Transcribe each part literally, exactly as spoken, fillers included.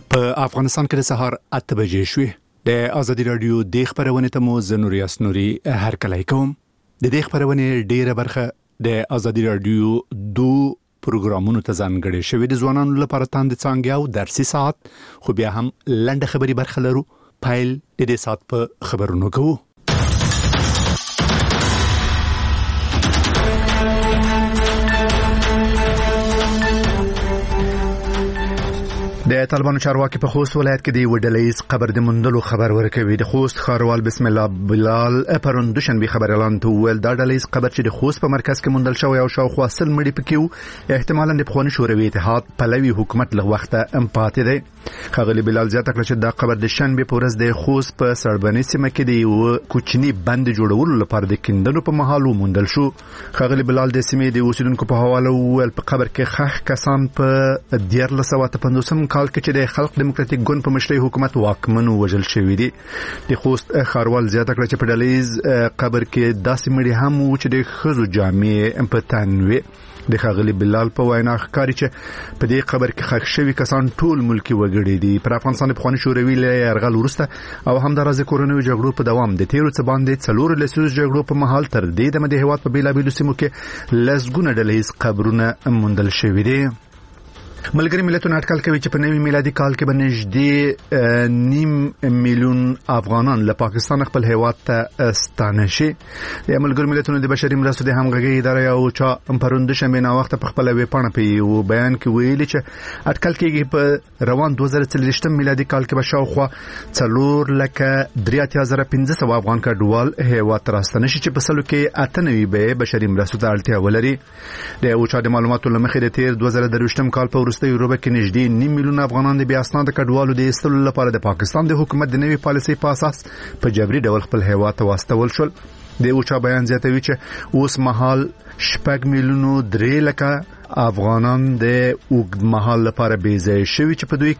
په افغانستان کې د سهار اته بجې شوې د ازادي رادیو د خبرونې ته مو زنوري اسنوري هر کله کوم د دې خبرونې ډیره برخه د ازادي رادیو دو پروګرامونو ته ځانګړې شوې د ځوانانو لپاره تاند څنګه او درسي ساعت خو بیا هم لنډه خبري برخه لرو پایل د دې ساعت په خبرونو کوو. د طالبانو چارواکي په خوست ولایت کې د وډلېز قبر د مندلو خبر ورکوي. د خوست خاروال بسم الله بلال پرون دوشنبه خبر اعلان ول د وډلېز قبر چې د خوست په مرکز کې مندل شوی او شاوخوا سل مړي پکې احتمالاً د پخوانی شوروي اتحاد پلوي حکومت له وخته ام پاتې دی. خغلی بلال زیاته کړ چې د قبر د شنبه په ورځ د خوست په سړبني سیمه کې د یو کوچنی بند جوړولو لپاره د کیندلو په محل ومندل شو. خغلی بلال د سیمې د اوسیدونکو په حواله ول په قبر کې خخ کسان په دیار لسوات پندوسم کال کې چې د خلق دیموکراتیک ګوند په مشرۍ حکومت واکمنو وجل شوی دی. د خوست خاروال زیاته کړ چې په ډلېز قبر کې داسې مړي هم و چې د خزو جامع په تن وي. د خغلی بلال په وینا ښکاري چې په دې قبر کې خښ شوی کسان ټول ملکی وګړي دي. پر افغانستان په خوني شوروي له يرغل ورسته او هم د راز کورونوي جګړو په دوام د تیرو څه باندې څلور لسیز جګړو په محل تر دې د مدي هواد په بیلابیلو سیمو کې لسګونه ډلېز قبرونه مندل شوی دي. ملګری ملتونو اټکل کوي چې په نوي میلادي کال کې به نږدې نیم میلیون افغانان له پاکستان خپل هیواد ته ستانه شي. د ملګری ملتونو د بشري مرستو د همغږي ادارې او چا پروند شمه نه وخت په خپل ویبپاڼه په یو بیان کې ویلي چې اټکل کېږي په روان دوه زره څلوېښت میلادي کال کې به شاوخوا څلور لکه درې اتیا زره پنځه سوه افغان کډوال هیواد ته راستنه شي چې په سلو کې اته نوي به بشري مرستو ته اړتیا ولري. د اوچا د معلوماتو لمخې د تیر دوه زره درویشتم کال په وروسته یوروپ کې نږدې نیم میلیون افغانان د بیا اسناد کډوالو د ایستلو لپاره د پاکستان د حکومت د نوي پالیسۍ په اساس په جبري ډول خپل هیواد ته واستول شول. د اوچا بیان زیاتوي چې اوس مهال شپږ میلیونو درې لکه افغانان د اوږد مهال لپاره بې ځای شوي چې په دوی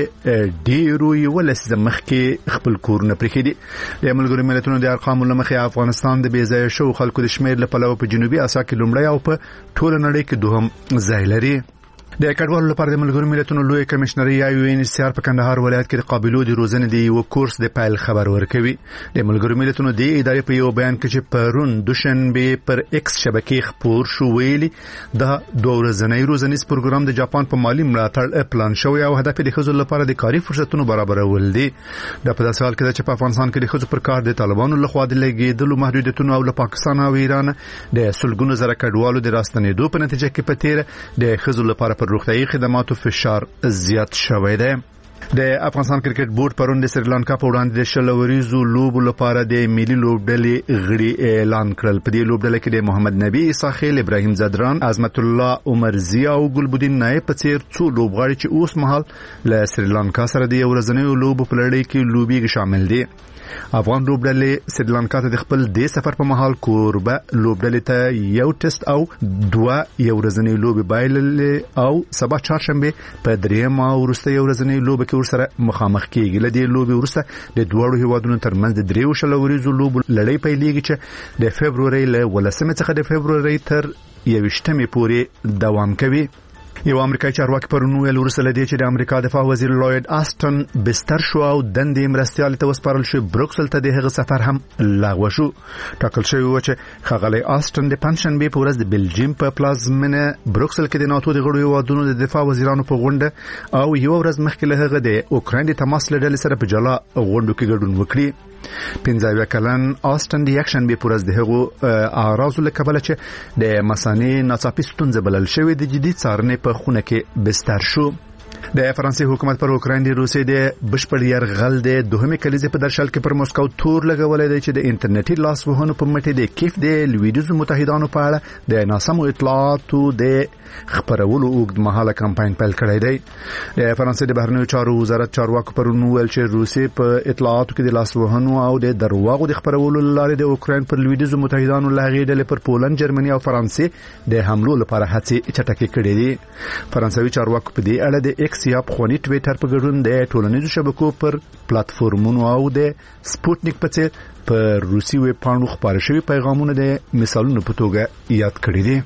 کې ډیرو یو لسیزه مخکې خپل کورونه پرېښي دي. د ملګرو ملتونو د ارقامو له مخې افغانستان د بې ځای شوو خلکو د شمېر له پلوه په جنوبي اسیا کې لومړی او په ټوله نړۍ کې دوهم ځای لري. د کډوالو لپاره د ملګرو ملتونو لوی کمشنري یا یو ان ایچ سی آر په کندهار ولایت کې د قابلو د روزنې د یو کورس د پایل خبر ورکوي. د ملګرو ملتونو د ادارې په یو بیان کې چې پرون دوشنبه پر ایکس شبکې خبر شو ویلي دا دوه ورځنی روزنیز پروګرام د جاپان په مالی ملاتړ پلان شوی او هدف د خزو لپاره د کاري فرصتونو برابرول دي. د په داسې حال کې چې په افغانستان کې د خزو پر کار د طالبانو لخوا د لګیدلو محدودیتونو او له پاکستان او ایران د سلګونو زره کډوالو د راستنېدو په نتیجه کې په تیر د خزو لپاره روغتیايي خدماتو فشار زیات شوی دی. د افغانستان کرکټ بورډ پرون د سریلانکا په وړاندې د شلوریزو لوبو لپاره د ملي لوبډلې غړي اعلان کړل. په دې لوبډله کې د محمد نبی اساخیل، ابراهیم زدران، عظمت الله عمرزی او ګلبدین نایب په څیر څو لوبغاړي چې اوس مهال له سریلانکا سره د ورځنیو لوبو په لړۍ کې لوبي شامل دي. افغان لوبډلې سریلانکا ته د خپل د سفر په محل کوربه لوبډلې ته یو ټیسټ او دوه یو ورځنی لوبي بایللې او سبا چهارشنبه په دریم او وروسته یو ورځنی لوبي کې ورسره مخامخ کیږي. لدې لوبي ورسته د دوړو هیوادونو ترمنځ د دریو شلوريزو لوبو لړۍ پیلېږي چې د فبرवरी له ولسمه څخه د فبرवरी تر یوشتمې پورې دوام کوي. یو امریکایي چارواکي پرونو ویل ورسره لدی چې د امریکا دفاع وزیر لوید آستن بستر شو او دندې مرستيال ته وسپارل شو. بروکسل ته د هغه سفر هم لغوه شو. ټاکل شوی و چې خغلی آستن د پنځشنبه په ورځ د بلجیم په پلازمینه بروکسل کې د ناتو د غړو هیوادونو د دفاع وزیرانو په غونډه او یو ورځ مخکې له هغه د اوکراین د تماس لړل سره په جلا غونډو کې ګډون وکړي. پنځه کلن آستن د یکشنبه په ورځ د هغو اعراض له کبله چې د مسانې ناڅاپي ستونزه بلل شوی د جدي څارنې په خونه کې بستر شو. د فرانسې حکومت پر اوکراین د روسي د بشپړ يرغل د دوهمې کلیزې په درشل کې پر موسکو تور لګولې دی چې د انټرنیټي لاسوهنو په مټې د کیف د لویدیزو متحدانو په اړه د ناسمو اطلاعاتو د خبرولو اوږد مهاله کمپاین پیل کړی دی. د فرانسې د بهرنیو چارو وزارت چارواکو پرونو ویل چې روسي په اطلاعاتو کې د لاسوهنو او د درواغو د خبرولو لارې د اوکراین پر لویدیزو متحدانو لاغې ډلې پر پولند، جرمني او فرانسې د حملو لپاره هڅې چټکې کړې دي. فرانسوي چارواکو په دې اړه د ایکس یا خونی ټویټر په ګډون د ټولنیزو شبکو پر پلیټفارمونو او د سپوتنیک په څیر په روسي ویب پاڼو خبري شوی پیغامونه د مثالونو په توګه یاد کړی دي.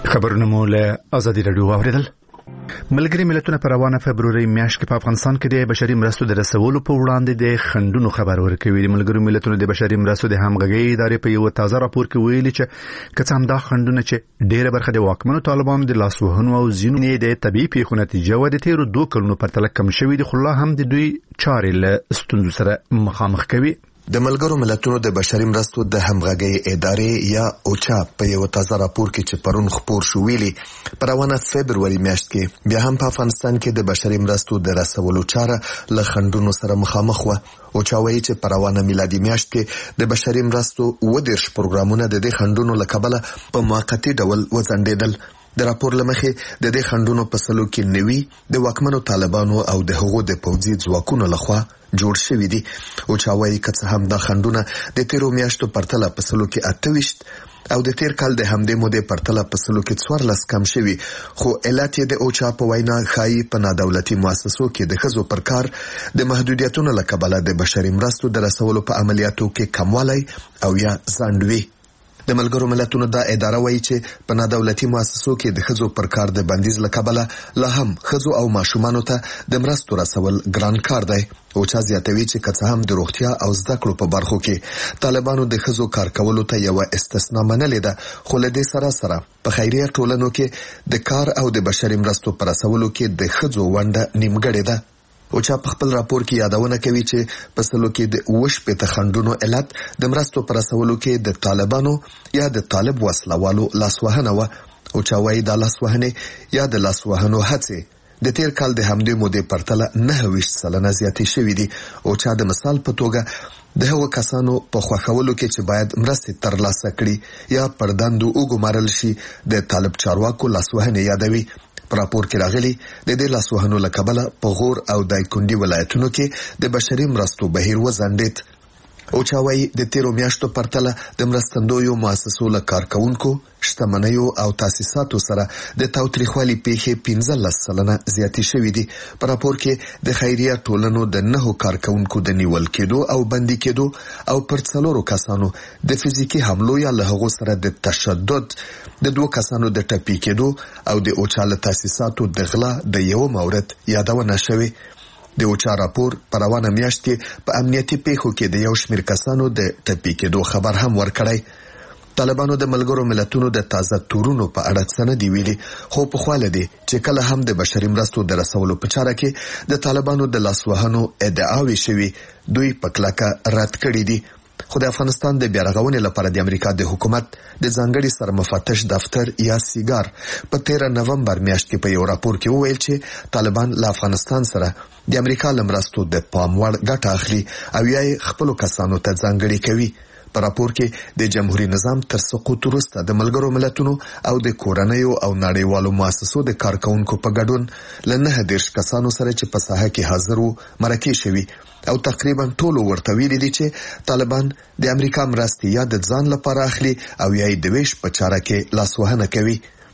خبرونه مو له ازادي رادیو اوریدل. ملګری ملتونه په روانه فبروري میاشت کې په افغانستان کې د بشري مرستو د رسولو په وړاندې د خندونو خبر ورکوي. ملګری ملتونه د بشري مرستو د همغږي ادارې په یو تازه راپور کې ویلي چې کڅ هم دا خندونه چې ډېره برخه د واکمنو طالبانو د لاسوهنو او زینو د طبيعي پیښو نتیجه و د تیرو دوه کلونو په تل کم شوی د خلا هم د دوی چارې له ستونزو سره مخامخ کوي. د ملګرو ملتونو د بشري مرستو د همغږي ادارې یا اوچا په یو تازه راپور کې چې پرون خبر شو ویلي په روانه فبروري میاشت کې بیا هم په افغانستان کې د بشري مرستو د رسولو چاره له خندونو سره مخامخ و. اوچا وایي چې په روانه میلادي میاشت کې د بشري مرستو و دیرش پروګرامونه د دې خندونو له کبله په موقتی ډول وځنډېدل. د راپور لمخې د دې خندونو په سلو کې نوي د واکمنو طالبانو او د هغو د پوځي ځواکونو لخوا جوړ شوی دي. او چا وایي که هم دا خندونه د تیرو میاشتو پرتله په سلو کې اتهویشت او د تیر کال د همدې مودې پرتله په سلو کې څوارلس کم شوی، خو علت یې د اوچا په وینا ښایي په نادولتي مؤسسو کې د ښځو پر کار د محدودیتونو له کبله د بشري مرستو د رسولو په عملیاتو کې کموالی او یا ځنډ وي. د ملګرو ملتونو دا اداره وایي چې په نادولتي مؤسسو کې د ښځو پر کار د بندیز له کبله لا هم ښځو او ماشومانو ته د مرستو رسول ګران کار دی. او چا زیاتوي چې که څه هم د روغتیا او زده کړو په برخو کې طالبانو د ښځو کار کولو ته یو استثنا منلې ده، خو له دې سره سره په خیریه ټولنو کې د کار او د بشري مرستو پر رسولو کې د ښځو ونډه نیمګړې ده. او چا په خپل راپور کې یادونه کوي چې په سلو کې د وش په تخندونو علت د مرستو پر رسولو کې د طالبانو یا د طالب وسلوالو لاسوهنه و. او چا وايي د لاسوهنه یا د لاسوهنو هڅه د تیر کال د همدې مودې پرتله نه ویشت سلنه زیاتې شوې دي. او چا د مثال په توګه د هغو کسانو په خوښولو کې چې باید مرستې ترلاسه کړي یا پر دندو وګمارل شي د طالب چارواکو لاسوهنه یادوي. په راپور کې راغلي د دې لاسوهنو له کبله په غور او دایکنډي ولایتونو کې د بشري مرستو بهیر وځنډېد. او چا وايي د تیرو میاشتو پرتله د مرستندویو مؤسسو له کارکونکو شتمنیو او تاسیساتو سره د تاوتریخوالي پیښې پنځلس سلنه زیاتې شوې دي. په راپور کې د خیریه ټولنو د نهو کارکونکو د نیول کېدو او بندي کېدو او پر څلورو کسانو د فزیکي حملو یا له هغو سره د تشدد، د دوه کسانو د ټپي کېدو او د اوچاله تاسیساتو د غلا د یو مورد یادونه شوې. د اوچا راپور په روانه میاشت کې په امنیتي پیښو کې د یو شمېر کسانو د ټپي کېدو خبر هم ورکړی. طالبانو د ملګرو ملتونو د تازه تورونو په اړه څه نه دی ویلي، خو په خوا لدی چې کله هم د بشري مرستو د رسولو په چاره کې د طالبانو د لاسوهنو ادعاوې شوي دوی په کلکه رد کړي دي. خو د افغانستان د بیارغونې لپاره د امریکا د حکومت د ځانګړي سرمفتش دفتر یا سیګار په تیرا نومبر میاشت کې په یو راپور کې وویل چې طالبان له افغانستان سره د امریکا له مرستو د پام وړ ګټه اخلي او یې خپلو کسانو ته ځانګړي کوي. په راپور کې د جمهوریت نظام تر سقوط وروسته د ملګرو ملتونو او د کورنیو او نړیوالو مؤسسو د کارکونکو په ګډون له نه دیرش کسانو سره چې په ساحه کې حاضر وو مرکې شوي او تقریبا ټولو ورته ویلي دي چې طالبان د امریکا مرستې یا د ځان لپاره اخلي او یا د ویش په چاره کې لاسوهنه کوي.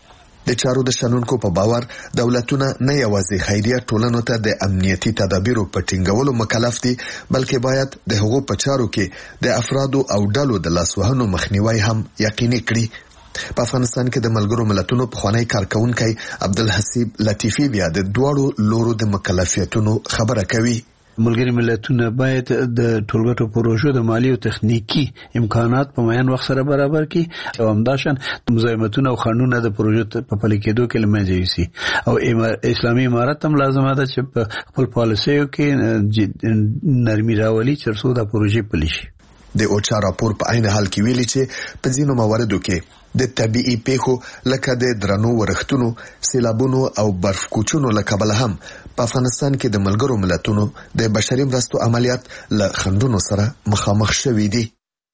د چارو د شنونکو په باور دولتونه نه یوازې خیریه ټولنو ته د امنیتي تدابیرو په ټینګولو مکلف دي، بلکې باید د هغو په چارو کې د افرادو او ډلو د لاسوهنو مخنیوي هم یقیني کړي. په افغانستان کې د ملګرو ملتونو پخوانی کارکونکی عبدالحسیب لطیفی بیا د دواړو لورو د مکلفیتونو خبره کوي. ملګری ملتونه باید د ټولګټو پروژو د مالی او تخنیکی امکانات په معین وخت سره برابر کړي او همداشان مزاحمتونه او خنډونه د پروژو په پلي کېدو کې لمنځه یوسي. او اسلامي امارت هم لازمه ده چې په خپل پالیسیو کې نرمي راولي چې څو د پروژې پلي شي. د اوچا راپور په عین حال کې ویلي چې په ځینو مواردو کې د طبيعي پیښو لکه د درنو ورښتونو، سیلابونو او برف کوچونو له کبله هم په افغانستان کې د ملګرو ملتونو د بشري مرستو عملیات له خنډونو سره مخامخ شوي دي.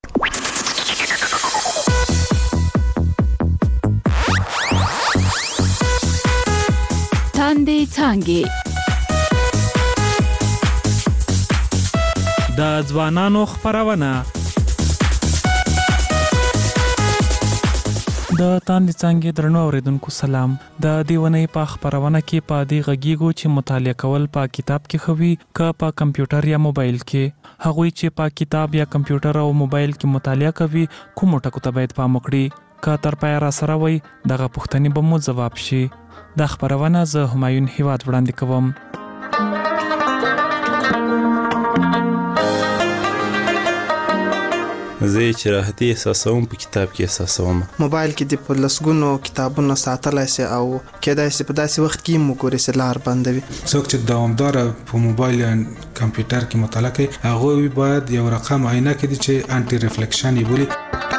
تاندې څانګې د ځوانانو خبرونه د تاندې څانګې درنو اوریدونکو سلام. د دیونې په خبرونه کې په دې غږیږو چې مطالعه کول په کتاب کې خوي ک په کمپیوټر یا موبایل کې. هغوی چې په کتاب یا کمپیوټر او موبایل کې مطالعه کوي کوم ټکو ته باید پام وکړي. که تر پای را سره وي دغه پوښتنې به مو ځواب شي. دا خبرونه زه همایون هیواد وړاندې کوم. زه چې راحتي احساسوم په کتاب کې احساسوم. موبایل کې د پلسګونو کتابونو ساتلای سي او کېدای سي په داسې وخت کې مو ګوري سي لار بندوي. څوک چې دوامدار په موبایل یا کمپیوټر کې مطالعه کوي هغه باید یو رقم عینه کړي چې انټي ریفلیکشن یې بولي.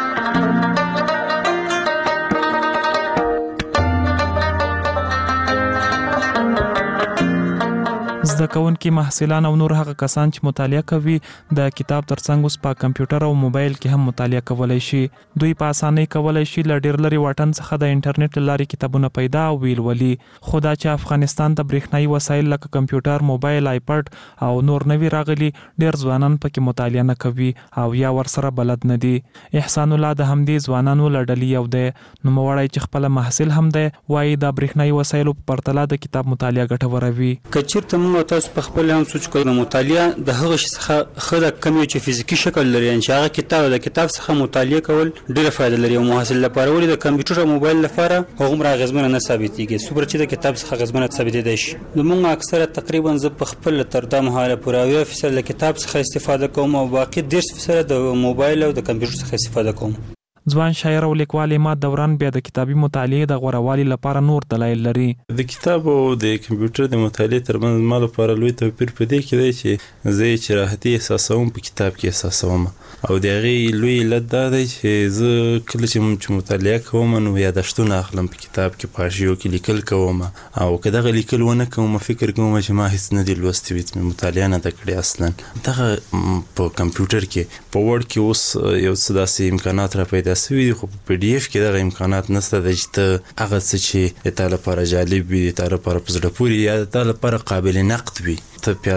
زده کوونکي محصلان او نور هغه کسان چې مطالعه کوي د کتاب ترڅنګ اوس په کمپیوټر او موبایل کې هم مطالعه کولای شي. دوی په اسانۍ کولای شي له ډېر لري واټن څخه د انټرنیټ لارې کتابونه پیدا او ویلولي. خو دا چې افغانستان ته برېښنایي وسایل لکه کمپیوټر، موبایل، آیپډ او نور نوي راغلي، ډېر ځوانان پکې مطالعه نه کوي او یا ورسره بلد نه دي. احسان الله د همدې ځوانانو له ډلې یو دی. نوموړی چې خپله محصل هم دی وایي د برېښنایي وسایلو په پرتله د کتاب مطالعه ګټوره وي. که چېرته موږ تاسو په خپل هم سوچ کوئ نو مطالعه د هغه شي څخه ښه ده کوم چې فزیکي شکل لري، چې هغه کتاب د کتاب څخه مطالعه کول ډېره فایده لري. او محصل لپاره ولې د کمپیوټر او موبایل لپاره هغومره اغېزمنه نه ثابتېږي څومره چې د کتاب څخه اغېزمنه ثابتېدای شي. زموږ اکثره تقریبا زه په خپل تر دا مهاله پوره اویا فیصد له کتاب څخه استفاده کوم او باقي دېرش فیصد د موبایل او د کمپیوټر څخه استفاده کوم. ځوان شاعر او لیکوال عماد دوران بیا د کتابي مطالعې د غوړوالي لپاره نور دلایل لري. د کتاب او د کمپیوټر د مطالعې ترمنځ ما لپاره لوی توپیر په دې کې دی چې زه چې راحتي احساسوم په کتاب کې احساسوم او د هغې لوی علت دا دی چې زه کله چې مطالعه کوم نو یادښتونه اخلم په کتاب کې، په حاشیو کې لیکل کوم او که دغه لیکل ونه کوم فکر کوم چې ما هیڅ نه دي لوستي وي، مې مطالعه نه ده کړې اصلا. دغه په کمپیوټر کې په وړ کې اوس یو څه داسې امکانات را پیدا سوي دي، خو په پی ډي اف کې دغه امکانات نشته دی چې ته هغه څه چې د تا لپاره جالب وي، د تا لپاره په زړه پورې یا د تا لپاره قابل نقد وي، ته پې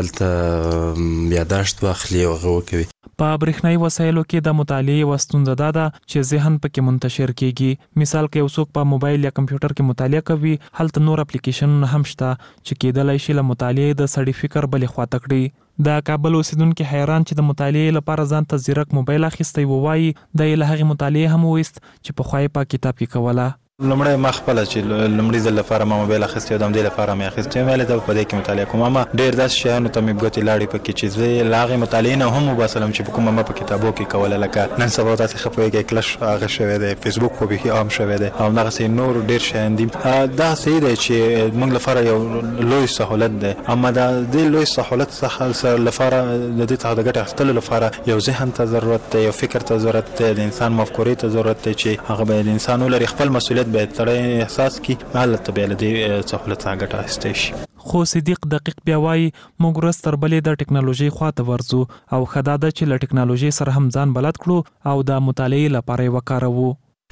هلته یاداشت واخلي او هغه وکوي. په برېښنایي وسایلو کې د مطالعې یوه ستونزه دا ده چې ذهن پکې منتشر کیږي. مثال که یو څوک په موبایل یا کمپیوټر کې مطالعه کوي هلته نور اپلیکیشنونه هم شته چې کېدلی شي له مطالعې د سړي فکر بلې خواته کړي. د کابل اوسیدونکي حیران چې د مطالعې لپاره ځان ته ځیرک موبایل اخیستی و وایي د یې له هغې مطالعې هم وویست چې پخوا یې په کتاب کې کوله. لمړی ما خپله چې لمړي ځل لپاره ما موبایل اخیستی و د همدې لپاره مې اخیستی وم ویلې زه په دې کې مطالعه کوم. اما ډېر داسې شیانو ته مې ګوتې لاړې پکې چې زه یې له هغې مطالعې نه هم وباسلم چې په کومه ما په کتابو کې کوله. لکه نن سبا تاسې ښه پوهېږئ کلش هغه شوی دی، فیسبوک خو بیخي عام شوی دی او همدغسې نور ډېر شیان دي. دا صحیح دی چې موږ لپاره یو لوی سهولت دی، اما د دې لوی سهولت څخه لپاره د دې څخه د ګټې اخیستلو لپاره یو ذهن ته ضرورت دی، یو فکر ته ضرورت دی، د انسان مفکورې ته ضرورت دی چې هغه باید انسان ولري، خپل مسؤلیت باید سړی احساس کی حالت به له دې سہولت څخه ګټه اخیستی شي. خو صدیق دقیق بیا وایي موږ ورځ تر بلې د ټکنالوژۍ خواته ورځو او ښه دا ده چې له ټکنالوژۍ سره هم ځان بلد کړو او د مطالعې لپاره یې وکاروو.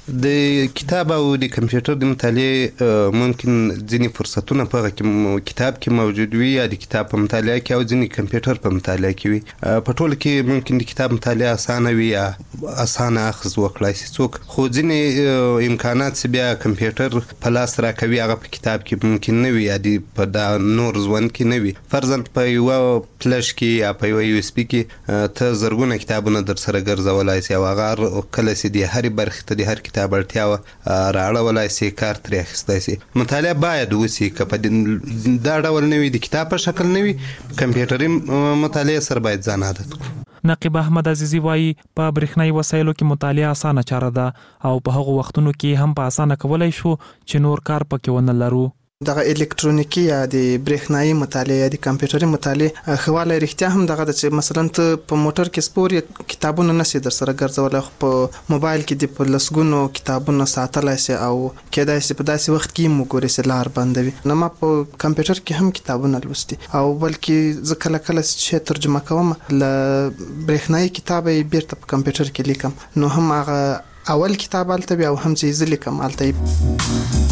د کتاب او د کمپیوټر د مطالعې ممکن ځینې فرصتونه په هغه کې کتاب کې موجود وي یا د کتاب په مطالعه کې او ځینې کمپیوټر په مطالعه کې وي. په ټوله کې ممکن د کتاب مطالعه اسانه وي یا اسانه اخذ وکړای شي څوک، خو ځینې امکانات چې بیا کمپیوټر په لاس راکوي هغه په کتاب کې ممکن نه وي یا د په دا نور ژوند کې نه وي. فرضاً په یوه فلش کې یا په یوه یو اس بي کې ته زرګونه کتابونه در سره ګرځولای شي او هغه کله چې د هرې برخې ته د هر کتاب اړتیا راړولای شي کار ترې اخیستی شي. مطالعه باید وشي، که په دا ډول نه وي د کتاب په شکل نه وي کمپیوټري مطالعه سره باید ځان عادت کړو. نقیب احمد عزیزی وایي په برېښنایي وسایلو کې مطالعه اسانه چاره ده او په هغو وختونو کې هم په اسانه کولی شو چې نور کار پکې ونه لرو. دغه الکترونیکی یا د برېښنایي مطالعه یا د کمپیوټري مطالعه خواله رښتیا هم دغه د چې مثلا ته په موټر کې سپور کتابونه نشي در سره ګرځولای، خو په موبایل کې د په لسګونو کتابونه ساتلای شي او کېدای شي په داسې وخت کې مو ګوري چې لار بندوي. نو ما په کمپیوټر کې هم کتابونه لوستي او بلکې زه کله کله چې ترجمه کوم له برېښنایي کتاب یې بیرته په کمپیوټر کې لیکم، نو هم هغه اول کتاب هلته وي او هم چې زه لیکم هلته.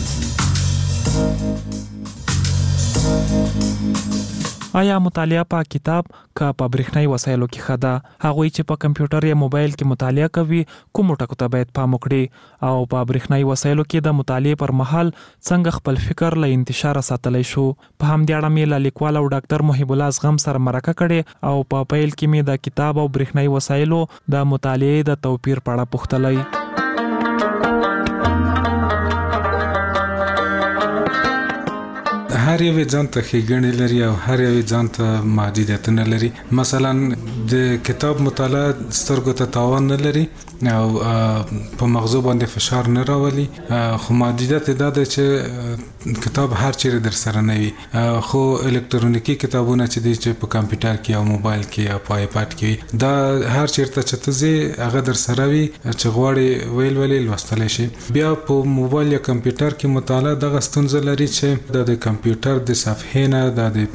آیا مطالعه په کتاب که په برېښنایي وسایلو کې ښه ده؟ هغوی چې په کمپیوټر یا موبایل کې مطالعه کوي کومو ټکو ته باید پام وکړي او په برېښنایي وسایلو کې د مطالعې پر مهال څنګه خپل فکر له انتشاره ساتلی شو؟ په همدې اړه مې له لیکوال او ډاکټر محب الله زغم سره مرکه کړې او په پیل کې مې د کتاب او برېښنایي وسایلو د مطالعې د توپیر په اړه پوښتلی. هر یو ځان ته ښېګڼې لري او هر یو ځان ته محدودیتونه لري. مثلا د کتاب مطالعه سترګو ته تاوان نه لري او په مغزو باندې فشار نه راولي، خو محدودیت دا ده چې کتاب هر چیرې در سره نه وي. خو الکترونیکی کتابونه چې دي چې په کمپیوټر کې او موبایل کې او په آیپاد کې دا هر چیرته چې ته ځې هغه در سره وي چې غواړې ویل ولې لوستلی شي. بیا په موبایل یا کمپیوټر کې مطالعه دغه ستونزه لري چې د کمپیوټر د صفحې نه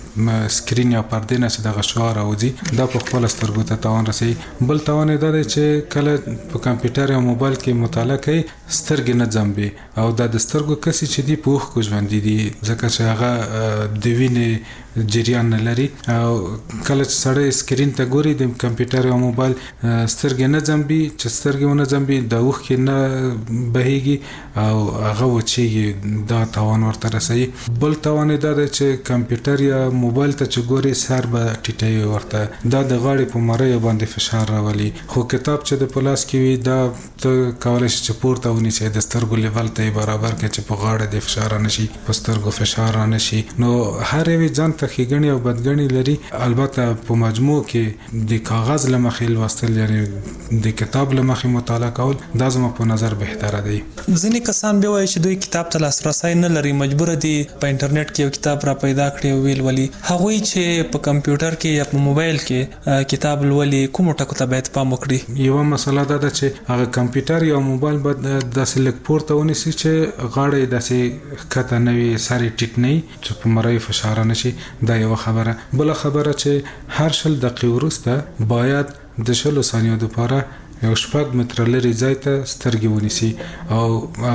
د سکرین یا پردې نه چې دغه شعاع راوځي دا په خپله سترګو ته تاوان رسوي. بل تاوان یې دا دی چې کله په کمپیوټر یا موبایل کې مطالعه کوي سترګې نه ځمبي او دا د سترګو کسي چې دي په اوښکو ژوندي دي ځکه چې هغه د وینې جریان نه لري او کله چې سړی سکرین ته ګوري د کمپیوټر یا موبایل سترګې نه ځمبي، چې سترګې ونه ځمبي د اوښکې نه بهیږي او هغه وچیږي، دا تاوان ورته رسوي. بل تاوان یې دا دی چې کمپیوټر یا موبایل ته چې ګوري سر به ټیټوي ورته، دا د غاړې په مریو باندې فشار راولي. خو کتاب چې د په لاس کې وي دا ته کولی شي چې پورته ونیسي د سترګو لیول ته یې برابر کړي چې په غاړه د فشار رانشي، په سترګو فشار رانشي. نو هر یو ځان ته ښېګڼې او بدګڼې لري. البته په مجموع کې د کاغذ له مخې لوستل یعنی د کتاب له مخې مطالعه کول دا زما په نظر بهتره دی. ځینې کسان بیا وایي چې دوی کتاب ته لاسرسی نه لري، مجبور دي په انټرنیټ کې یو کتاب را پیدا کړي او ویل ولي. هغوی چې په کمپیوټر کې یا په موبایل کې کتاب لولي کومو ټکو ته باید پام وکړي؟ یوه مسله دا ده چې هغه کمپیوټر یا موبایل باید داسې لږ پورته ونیسي چې غاړه یې داسې ښکته نه وي، سر یې ټیټ نه وي چې په مریو فشار نه شي. دا یوه خبره. بله خبره چې هر شل دقیقې وروسته باید د شلو ثانیو دپاره یو شپږ متره لرې ځای ته سترګې ونیسي او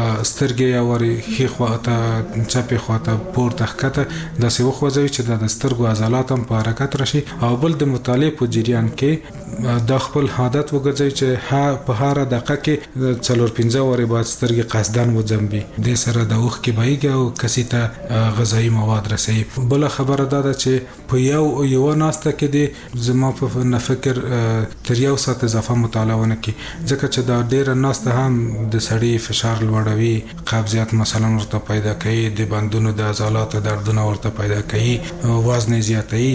سترګې یا ورې ښي خواته چپې خواته پورته ښکته داسې وخوځوي چې دا د سترګو عضلات هم په حرکت راشي. او بل د مطالعې په جریان کې دا خپل عادت وګرځوي چې په هره دقیقه کې څلور پنځه وارې باید سترګې قصدن وځمبي، دې سره د اوښکې بهیږي او کسي ته غذایي مواد رسوي. بله خبره دا ده چې په یو یوه ناسته کې د زما په فکر تر یو ساعت اضافه مطالعه ونه کی، ځکه چې دا ډیره ناسته هم د سړي فشار لوړوي، قبضیت مثلا ورته پیدا کوي، د بندونو د عضلاتو دردونه ورته پیدا کوي، وزن زیاتوي،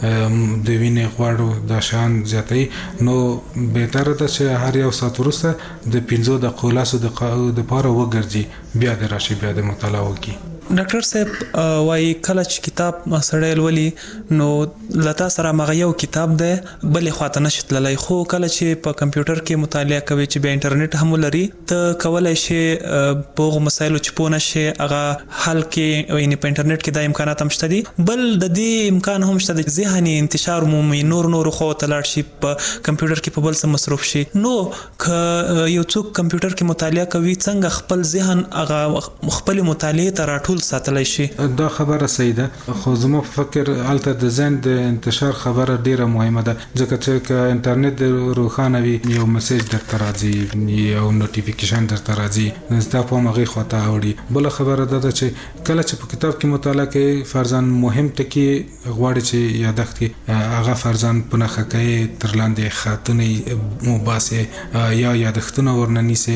د وینې غوړ د شان زیاتوي. نو بهتره ده چې هر یو ساعت وروسته د پنځو دقیقو لسو دقیقو دپاره وګرځي، بیا د راشي بیا د مطالعه وکړي. ډاکټر صاحب وایي کله چې کتاب سړی لولي نو لتا سره مغه یو کتاب دی بلې خواته نشي تللی، خو کله چې په کمپیوټر کې مطالعه کوي چې بیا انټرنیټ هم لري ته کولی شي په هغو مسایلو چې پوه نشي هغه حل کې، یعنې په انټرنیټ کې دا امکانات هم شته دي. بل د دې امکان هم شته چې ذهني انتشار مومي، نور نور خو ته لاړ شي، په کمپیوټر کې په بل څه مصروف شي. نو که یو څوک کمپیوټر کې مطالعه کوي څنګه خپل ذهن هغه خپل مطالعه ته راټول ساتلی شي؟ دا خبره صحیح ده، خو زما په فکر هلته د ذهن د انتشار خبره ډیره مهمه ده، ځکه چې که انټرنیټ روښانه وي یو میسج درته راځي، یو نوټیفیکیشن درته راځي، ستا پام هغې خواته اوړي. بله خبره دا ده چې کله چې په کتاب کې مطالعه کوي فرضاً مهم ټکي غواړي چې یادښت کې هغه فرضاً په نښه کوي، تر لاندې خطونه وباسي یا یادښتونه ورنه نیسي،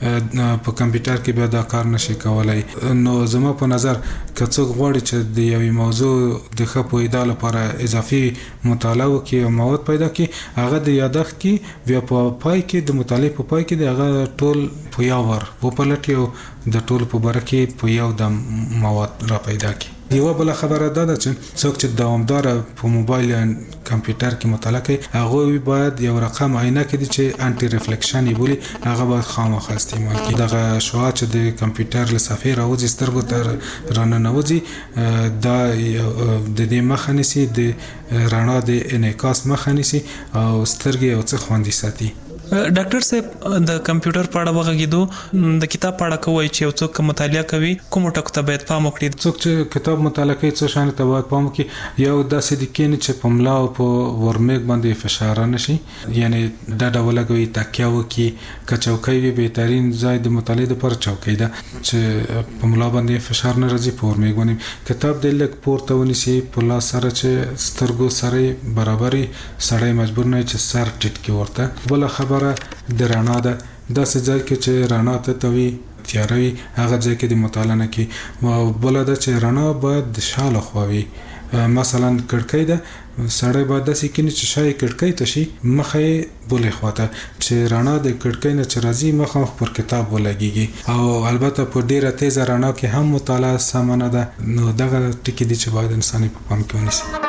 په کمپیوټر کې بیا دا کار نشي کولی. نو زما په نظر که څوک غواړي چې د یوې موضوع د ښه پوهېدا لپاره اضافي مطالعه وکړي او مواد پیدا کړي، هغه د یادښت کې بیا په پای کې د مطالعې په پای کې د هغه ټول په یو ور وپلټي او د ټول په باره کې په یو دم مواد را پیدا کړي. یوه بله خبره دا ده چې څوک چې دوامداره په موبایل یا کمپیوټر کې مطالعه کوي هغوی باید یو رقم عینکې دي چې انټي ریفلیکشن یې بولي، هغه باید خامخا استعمال کړي. دغه شعاع چې د کمپیوټر له صفحې راوځي سترګو ته راننوځي دا د دې مخه نیسي، د رڼا د انعکاس مخه نیسي او سترګې یو څه خوندي ساتي. ډاکټر صاحب د کمپیوټر په اړه وغږېدو، د کتاب په اړه کوی چې یو څوک مطالعه کوي کومو ټکو ته باید پام وکړي؟ څوک چې کتاب مطالعه کوي څو شیانو ته باید پام وکړي. یو داسې دي کېني چې په ملا او په ورمیږ باندې فشار نه شي، یعنې ډډه ولګوي، تکیه وکړي. که چوکۍ وي بهترین ځای د مطالعې دپاره چوکۍ ده چې په ملا باندې فشار نه راځي، په ورمیږ باندې کتاب دې لږ پورته ونیسي په لاس سره چې سترګو سره برابري، سړی مجبور نه وي چې سر ټیټ کړي ورته. بله خبره د رڼا ده، داسې ځای کې چې رڼا ته ته وي تیاروي هغه ځای کې د مطالعه نه کوي. بل دا چې رڼا باید د شاله خوي، مثلا کړکۍ ده سړی باید داسې کینی چې شای کړکۍ ته شي مخې بولې خواته چې رڼا د کړکۍ نه چې راځي مخ مخ پر کتاب ولګيږي، او البته په ډیره تیز رڼا کې هم مطالعه سمانه ده. نو دغه ټکی دي چې باید انسان په پام کې ونیسي.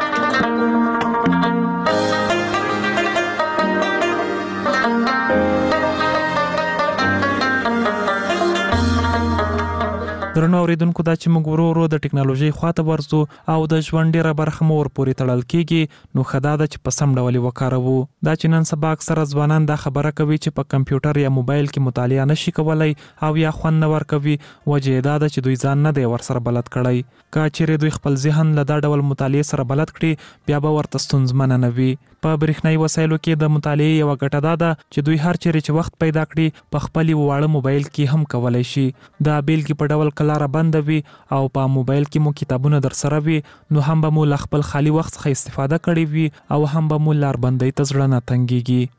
درنو اوریدونکو دا چې موږ ورو ورو د ټکنالوژي خواته ورځو او د ژوند ډیره برخه مور پورې تړل کیږي، نو خدا دا چې په سم ډول وکاروو. دا چې نن سبا اکثره ځوانان دا خبره کوي چې په کمپیوټر یا موبایل کې مطالعه نشي کولای او یا خوند نه ورکوي، وجه دا ده چې دوی ځان نه دی ورسره بلد کړی. که چیرې دوی خپل ذهن له دا ډول مطالعه سره بلد کړي بیا به ورته ستونزمنه نه وي. په برېښنايي وسایلو کې د مطالعې یو ګټه دا ده چې دوی هر چیرې چې وخت پیدا کړي په خپل واړه موبایل کې هم کولای شي. دا بیلګې په ډول کلاره بند وي او په موبایل کې مو کتابونه در سره وي، نو هم به مو له خپل خالي وخت څخه استفاده کړې وي او هم به مو لار بندۍ ته زړه نه تنګيږي.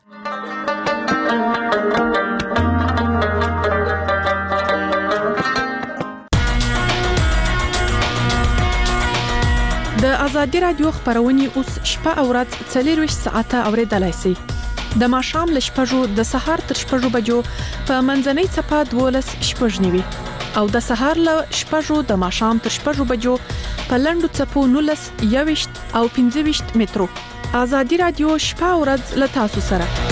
د ازادي رادیو خبرونه اوس شپه او ورځ څلور ساعته اوریدلای شئ. د ماښام له شپږو د سهار تر شپږو بجو په منځنۍ چپه دولس شپږ نیوي او د سهار له شپږو د ماښام تر شپږو بجو په لنډو چپو نولس یويشت او پنځه ویشت مترو. ازادي رادیو شپه او ورځ له تاسو سره.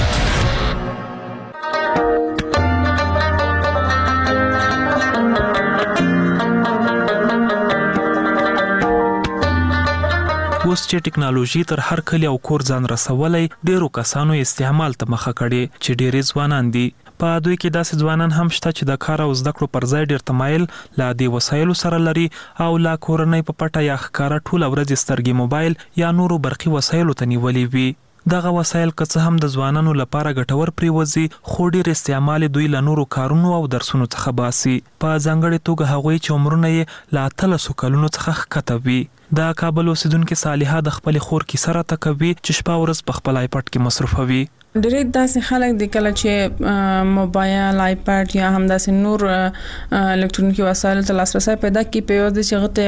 اوس چې ټکنالوژي تر هر کلی او کور ځان رسولای، ډیرو کسانو استعمال ته مخه کړي چې ډیری ځوانان دي. په دوی کې داسې ځوانان هم شته چې د کار او زده کړو پر ځای ډیر تمایل لا دي وسایلو سره لري او لا کورنۍ په پټه یا ښکارا ټول ورځ سترګې موبایل یا نورو برقي وسایلو ته نیولې وي. دغه وسایل که څه هم د ځوانانو لپاره ګټور پریوزي، خو ډیر استعمال دوی له نورو کارونو او درسونو څخه باسي. په ځانګړي توګه هغوی چې عمرونه یې لا اتلسو کلونو څخه ښکته وي. د کابل اوسیدونکو صالحه د خپل خور کې سره تکوي چې شپه ورځ په خپل آیپډ کې مصروفوي. ډېر داسې خلک د کله چې موبایل آیپډ یا هم داسې نور الکترونیکي وسایل ته لاسرسي پیدا کی په یوه د شغته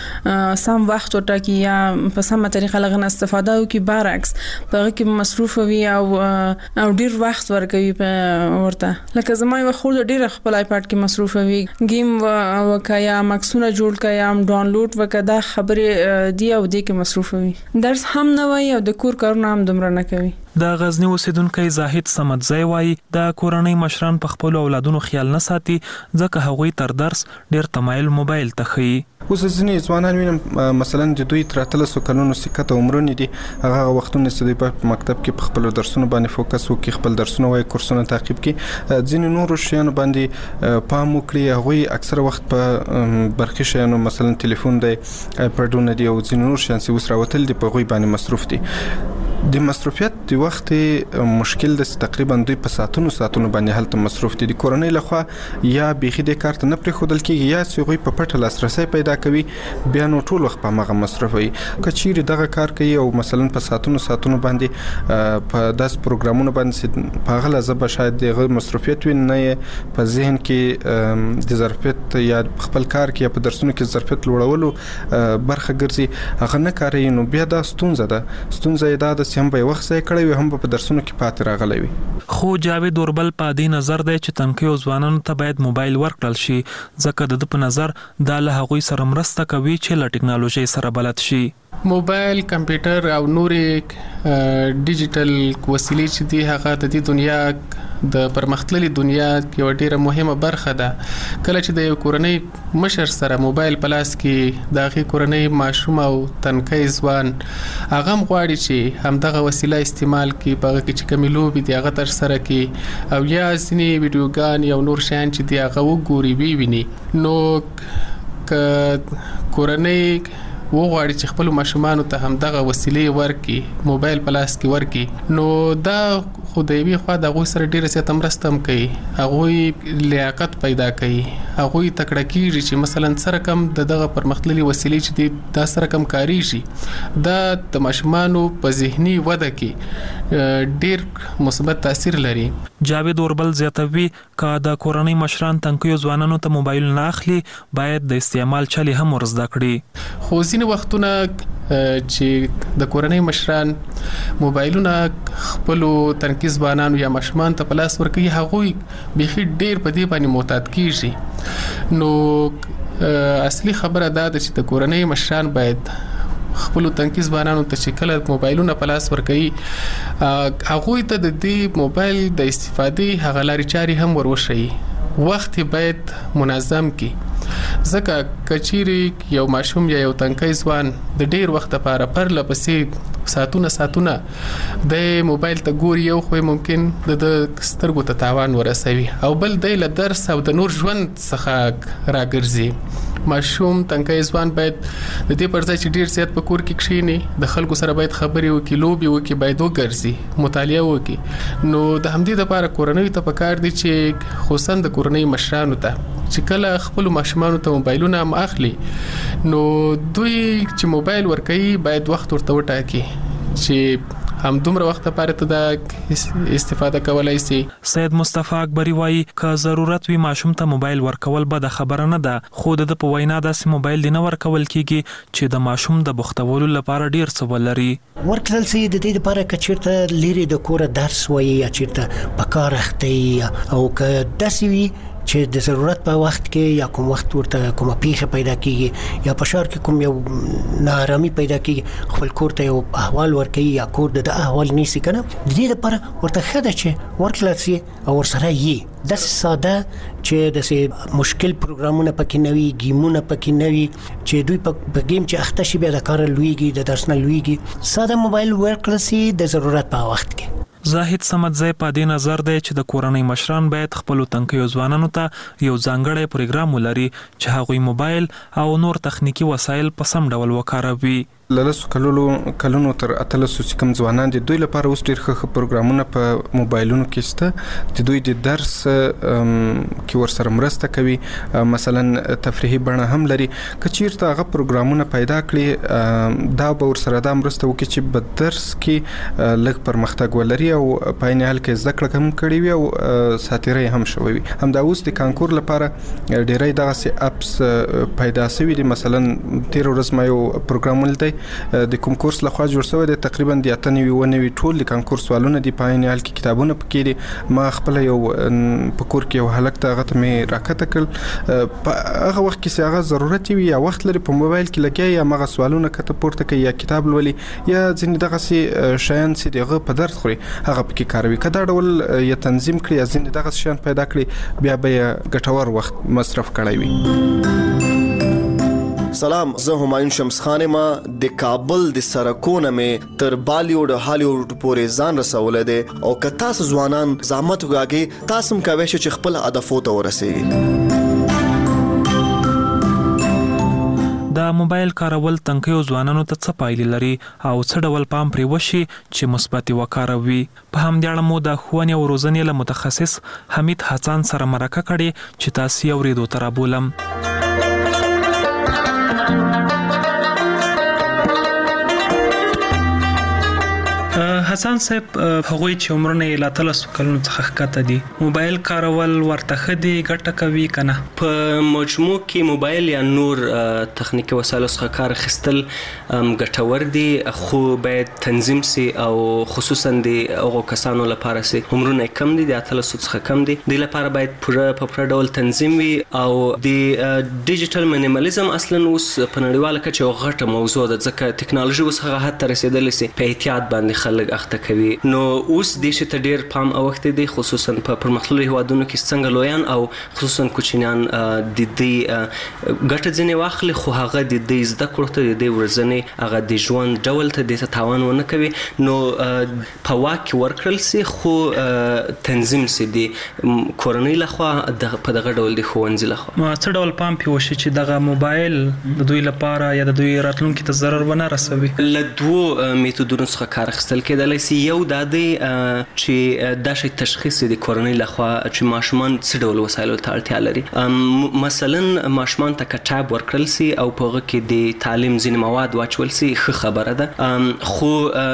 یو سم وخت ورټاکي یا په سمه طریقه لغنه استفاده وکي، برعکس په هغه کې مصروف وي او او ډېر وخت ورکوي په ورته. لکه زما یو خور ډېر خپل آیپډ کې مصروف وي، گیم وکیا مکسونه جوړ کیا هم ډاونلوډ وکدا خبره دی او د کې مصروف وي، درس هم نه وي او د کور کارونه هم دومره نه کوي. د غزنی اوسیدونکو زاهد سمدزی وایي د کورنۍ مشران په خپل اولادونو خیال نه ساتي ځکه هغوی تر درس ډیر تمایل موبایل ته خي. اوس ځینې ځوانان وینم مثلا د دوی تر اتلسو کلونو سکته عمرونه دي، هغه وختونه چې دوی په مکتب کې په خپل درسونو باندې فوکس وکړي، خپل درسونه وای کورسونه تعقیب کړي، ځینې نور شیانو باندې پام وکړي. هغه اکثر وخت په برخي شیانو مثلا ټلیفون دی، آیپډونه دی او ځینې نور شیان چې وسره وتل دي په غوي باندې مصروف دي. د مصروفیت د وخت مشکل د تقریبا دوی په ساعتونو ساعتونو باندې هلته مصروف دي. د کورنۍ لخوا یا بيخي د کار ته نه پرې خودل کېږي یا چې غوي په پټه لاسرسي پیدا کوي، بیا نو ټول وخت په مغه مصروف وي. کچېری دغه کار کوي او مثلا په ساعتونو ساعتونو باندې په داس پروګرامونو باندې په غل زب شاید د مصروفیت وي نه په ذهن کې د ظرفیت یا خپل کار کې په درسونو کې ظرفیت لوړولو برخه ګرځي، هغه نه کوي. نو بیا دا ستونزه ده ستونزه دا د هم په وخت ځای کړی وي هم په درسونو کې پاتې راغلی وي. خو جاوید اوربل په دې نظر دی چې تنکیو ځوانانو ته باید موبایل ورکړل شي ځکه د په نظر دا له هغوی سره مرسته کوي چې له ټکنالوژي سره بلد شي. موبایل، کمپیوټر او نورې ډیجیټل وسیلې چې دي هغه د دې دنیا د پرمختللي دنیا یو ډیره مهمه برخه ده. کله چې د یو کورنۍ مشر سره موبایل په لاس کې د هغې کورنۍ ماشوم او تنکی ځوان هغه هم غواړي چې همدغه وسیله استعمال کړي، په هغه کې چې کومې لوبې دي هغه ترسره کړي او یا ځینې ویډیوګان یا نور شیان چې دي هغه وګوري وویني. نو که کورنۍ وغواړي چې خپل ماشومانو ته هم دغه وسیلې ورکړي، موبایل په لاس کې ورکړي، نو دا خو د یوې خوا د هغوی سره ډېره زیاته مرسته هم کوي، هغوی لیاقت پیدا کوي هغه تکړه کیږي چې مثلا سره کم دغه پرمختللي وسیلې چې د دا سره کم کاری شي دا د ماشومانو په ذهني وده کې ډیر مثبت تاثیر لري. جاوید اوربل زیاتوي کا د کورنۍ مشران تنکیو ځوانانو ته موبایل نه اخلي باید د استعمال چلي هم ورزده کړي. خو ځینې وختونه چې د کورنۍ مشران موبایلونه خپل تنکي ځوانانو یا ماشومان ته په لاس ورکوي هغه بيخي ډیر په دې باندې معتاد کیږي. نو اصلي خبره دا ده چې د کورنۍ مشران باید خپل تنکي ځوانانو ته چې کله موبایلونه په لاس ورکوي هغه ته د دې موبایل د استفادې هغه لارې چاري هم وروښيي. وخت باید منظم کی ځکه کچيري یو ماشوم یا یو تنکي ځوان د ډیر وخت لپاره پر لپسې ساتونه ساتونه د موبایل ته ګوري یو خو ممکن د سترګو ته تاوان ورسوي او بل د له درس او د نور ژوند څخه راګرځي. ماشوم تنکي ځوان باید د دې پر ځای چې ډیر زیات په کور کې کښینی د خلکو سره باید خبرې وکړي لوبي وکړي باید وګرځي مطالعه وکړي. نو د همدې لپاره کورنۍ ته پکار دي چې خصوصا د کورنۍ مشرانو ته چې کله خپل ماشومان ته موبایلونه هم اخلي نو دوی چې موبایل ورکوي باید وخت ورته وټاکي چې هم دومره وخت لپاره ته د استفاده کولای شي. سید مصطفی اکبری وایي که ضرورت وي ماشوم ته موبایل ورکول به د خبره نه ده خو د په وینا داسې موبایل نه ورکول کیږي چې د ماشوم د بوختولو لپاره ډیر څه ولري. ورکړل سي د دې لپاره کچیرته لري د کور درس وایي یا چیرته په کار اخته او که داسې وي چې د ضرورت په وخت کې یا کوم وخت ورته کومه پیښه پیدا کیږي یا په شهر کې کوم یو نارامي پیدا کیږي خپل کور ته یو احوال ورکوي یا کور د احوال نیسي کنه د دې لپاره ورته خده چې ورکړل سي او ورسره یې د ساده چې د مشکل پروګرامونه پکې نوي گیمونه پکې نوي چې دوی په گیم چې اخته شي بیا د کار لویږي د درس نه لویږي ساده موبایل ورکړل سي د ضرورت په وخت کې. زاهد سمدزی په دې نظر دی چې د کورنۍ مشران باید خپل تنکیو ځوانانو ته یو ځانګړی پروګرام ولري چې هغوی موبایل او نور تخنیکی وسایل په سم ډول وکاروي. لاسو کلونو کلونو تر اتلسو چې کوم ځوانان دي دوی لپاره اوس ډېر ښه پروګرامونه په موبایلونو کې شته چې دوی د درس کې ورسره مرسته کوي مثلا تفریحي بڼه هم لري کچیرته هغه پروګرامونه پیدا کړي دا به ورسره د مرسته وکړي چې په درس کې لږ پرمختګ ولري او په عین حال کې زده کړه هم کړي وي او ساتیري هم شوي وي. هم دا اوس د کانکور لپاره ډېرې دغه اپس پیدا شوي دي مثلا تیر ورځ ما یو پروګرام ولته د کوم کورس لخوا جوړ شوی دی تقریبا د اتنوي ونوي ټول د کانکور سوالونه دی په عین حال کې کتابونه پکې دي. ما خپل یو په کور کې یو هلک ته غته مې راکته کړ په هغه وخت کې هغه ضرورت وي یا وخت لري په موبایل کې لګي یا مغه سوالونه کته پورته کوي یا کتاب لولي یا ځینې دغه سي شیان چې دغه په درد خوري هغه پکې کاروي کدا ډول یا تنظیم کړی یا ځینې دغه شیان پیدا کړی بیا به ګټور وخت مصرف کړی وي. سلام زه همایون شمس خان ما د کابل د سرکونه مې تر بالیوډ هالیوډ پورې ځان رسولې ده او که تاسو ځوانان زحمت وکړئ تاسو هم کوئ چې خپل هدفو ته ورسیږئ. د موبایل کارول تنکیو ځوانانو ته څه پایلې لري او څه ډول پام پرې وشي چې مثبت وکاروي. په همدې اړه مو د ښوونې او روزنې له متخصص حمید حسن سره مرکه کړې چې تاسو یې اورېدو ته رابولم. حسن صاحب هغوی چې عمرونه یې لا تلسو کلونو څخه ښکته دي موبایل کارول ورته ښه دي ګټه کوي که نه؟ په مجموع کې موبایل یا نور تخنیکي وسایلو څخه کار اخیستل ګټور دي خو باید تنظیم سي او خصوصا د هغو کسانو لپاره سي عمرونه کم دي د اتلسو څخه کم دي دوی لپاره باید پوره په پوره ډول تنظیم وي او د ډیجیټل مینیمالیزم اصلا اوس په نړیواله کچه یوه غټه موضوع ده ځکه ټکنالوژي اوس هغه حد ته رسېدلی سي په احتیاط باندې خلک اخته کوي نو اوس دې شي ته ډیر پام اوخته دي خصوصا په پرمختللو هیوادونو کې څنګه لویان او خصوصا کوچنیان د دې ګټه ځنې واخلي خو هغه د دې زده کړو ته د دې ورځنې هغه د ژوند ډول ته د تاوان ونه کوي نو په واکه ورکړل سي خو تنظیم سي دي کورنۍ لخوا په دغه ډول د ښوونځي لخوا ما څه ډول پام پی وشي چې دغه موبایل د دوی لپاره یا د دوی راتلونکي ته ضرر ونه رسوي. له دوه میتودونو څخه کار اخیستل کېدل کولای شي یو د دې چې د شي تشخیص د کورنۍ لخوا چې ماشومان څه ډول وسایلو ته اړتیا لري. مثلا ماشومان ته کتاب ورکړل سي او په هغه کې د تعلیم ځینې مواد واچول سي ښه خبره ده، خو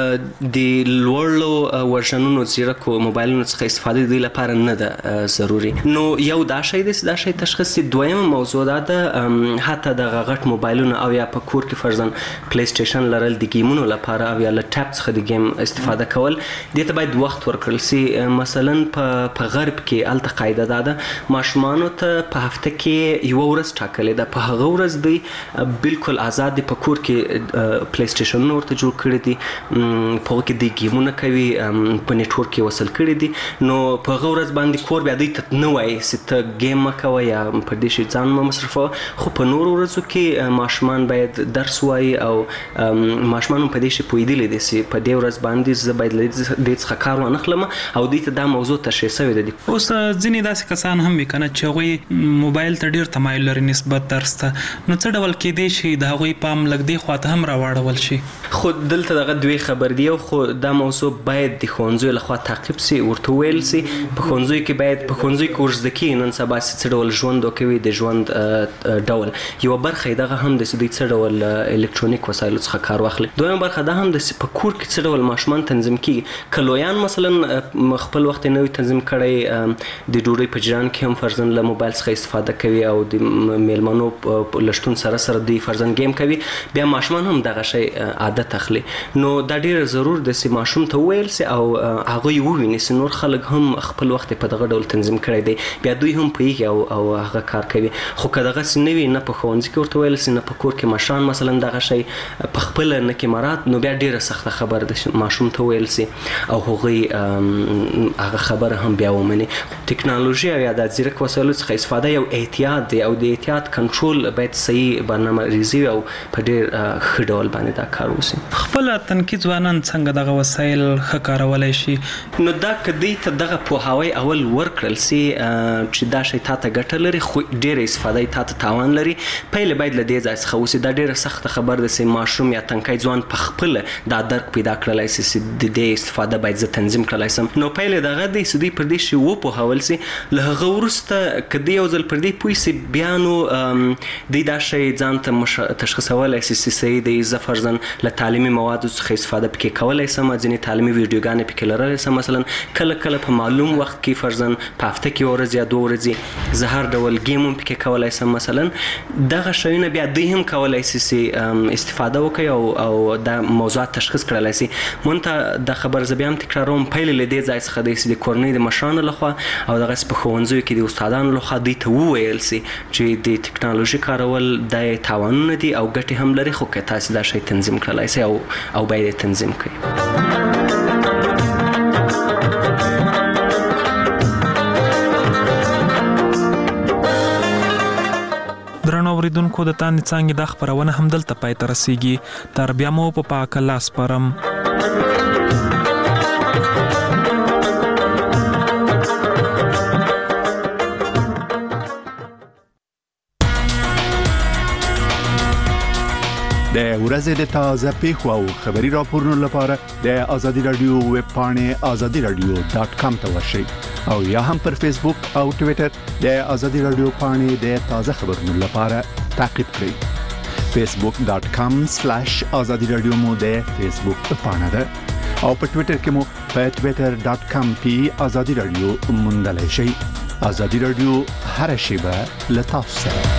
د لوړو ورژنونو زیرکو موبایلونو څخه استفاده د لپاره نه ده ضروري. نو یو دا شی دی دا شی تشخیص. دویمه موضوع ده حتی د غټ موبایلونو او یا په کور کې فرضاً پلی سټیشن لرل د گیمونو لپاره او یا له ټاب څخه د گیم استفاده کول، دې ته باید وخت ورکړل سي. مثلا په غرب کې الته قاعده ده د ماشومانو ته په هفته کې یو ورځ ټاکلې ده، په هغه ورځ دوی بالکل آزاد دي، په کور کې پلی سټیشنونه ورته جوړ کړي دي، په هغه کې د گیمونه کوي، په نیټورک کې وصل کړي دي. نو په هغه ورځ باندې کور بیا دوی ته نه وایي چې ته گیم مه کوه یا په دې شي ځان مه مصرفوه، خو په نورو ورځو کې ماشومان باید درس وایي او ماشومان په دې شي پوهېدلی دي چې په دې ورځ باندې زه باید له دې څخه کار وانخلم او دوی ته دا موضوع تشریح شوې ده. اوس ځینې داسې کسان هم وي که نه چې هغوی موبایل ته ډېر تمایل لري نسبت درس ته، نو څه ډول کیدای شي د هغوی پام لږ دې خوا ته هم راواړول شي؟ خو دلته دغه دوی خبر دی، خو دا موضوع باید د ښوونځیو لخوا تعقیب سي، ورته وویل سي په ښوونځیو کې باید په ښوونځیو کې ورزده کېږي نن سبا چې څه ډول ژوند وکوي، د ژوند ډول یوه برخه یې دغه هم ده چې دوی څه ډول الکترونیک وسایلو څخه کار واخلي. دویمه برخه دا هم ده چې په کور کې څه ډول ماشومان تنظیم کېږي. که لویان مثلا خپل وخت یې نه وي تنظیم کړی، د ډوډۍ په جریان کې هم فرضاً له موبایل څخه استفاده کوي او د میلمنو له شتون سره سره دوی فرضاً گیم کوي، بیا ماشومان هم دغه شی عادت اخلي. نو دا ډېر ضرور ده چې ماشوم ته وویل سي او هغوی وویني چې نور خلک هم خپل وخت په دغه ډول تنظیم کړی دی، بیا دوی هم پوهېږي او او هغه کار کوي. خو که دغسې نه وي، نه په ښوونځي کې ورته ویل سي، نه په کور کې مشران مثلا دغه شی په خپله نه کې مرات، نو بیا ډېره سخته خبره ده چې ماشوم ته ویل سي او هغوی هغه خبره هم بیا ومني. ټکنالوژي او یا د ځیرک وسایلو څخه استفاده یو احتیاط دی او د احتیاط کنټرول باید صحیح برنامه ریزي او په ډېر ښه ډول باندې دا کار وسي. خپله تنکي ځوانان څنګه دغه وسایل ښه کارولی شي؟ نو دا که دوی ته دغه پوهاوی اول ورکړل سي چې دا شی تا ته ګټه لري خو ډېره استفاده یې تا ته تاوان لري، پیل باید له دې ځای څخه وسي. دا ډېره سخته خبره ده چې ماشوم یا تنکی ځوان په خپله دا درک پیدا کړلی سي چې د دې استفاده باید زه تنظیم کړلی سم. نو پیل یې دغه دی چې دوی پر دې شي وپوهول سي. له هغه وروسته که دوی یو ځل پر دې پوه سي، بیا نو دوی دا شی ځان ته تشخیصولی سي چې صحیح دی، زه فرضاً له تعلیمي موادو څخه استفاده پکې کولی سم، ځینې تعلیمي ویډیوګانې پکې لرلی سم، مثلا کله کله په معلوم وخت کې فرضاً په هفته کې یو ورځ یا دوه ورځې زه هر ډول گیم هم پکې کولی سم. مثلا دغه شیونه بیا دوی هم کولی سي چې استفاده وکړي او او دا موضوعات تشخیص کړلی سي. مونږ ته دا خبر زه بیا هم تکراروم، پیل له دې ځای څخه دی چې د کورنۍ د مشرانو لخوا او دغسې په ښوونځیو کې د استادانو لخوا دوی ته وویل سي چې د ټکنالوژي کارول دا یې تاوانونه دي او ګټې هم لري، خو که تاسې دا شی تنظیم کړلی سي او او باید یې تنظیم کړئ. درنو اوریدونکو، د تاندې څانګې دا خپرونه همدلته پای ته رسیږي. تر بیا مو په پاک الله سپارم. د ورځې د تازه پیښو او خبري راپورونو لپاره د آزادي رادیو ویب پاڼې آزادي رادیو ډاټ کام ته ورشئ او یا هم پر فیسبوک او ټوئیټر د آزادي رادیو پاڼې د تازه خبرونو لپاره تعقیب کړئ. فیسبوک ډاټ کام سلیش آزادي رادیو مو د فیسبوک پاڼه ده او په ټوئیټر کې مو په ټوئیټر ډاټ کام کې آزادي رادیو موندلای شئ. آزادي رادیو هر شیبه له تاسو سره.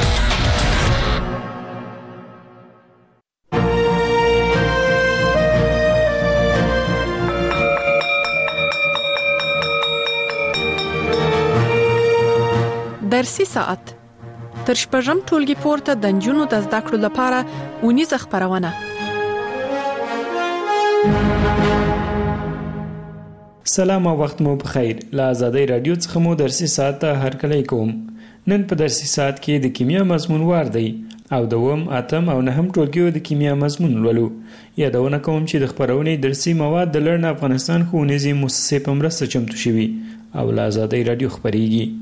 درسي ساعت تر شپږم ټولګي پورته د نجونو د زده کړو لپاره ونیزه خبرونه. سلام او وخت مو بخیر. له آزادۍ رادیو څخه مو درسي ساعت ته هرکلی کوم. نن په درسي ساعت کې د کیمیا مضمون وار دی او دوم اتم او نهم ټولګیو د کیمیا مضمون ولولو. یادونه کوم چې د خبرونې درسي مواد د لړن افغانستان ښوونیزې مؤسسې په مرسته چمتو شوي او له آزادۍ رادیو خبرېږي.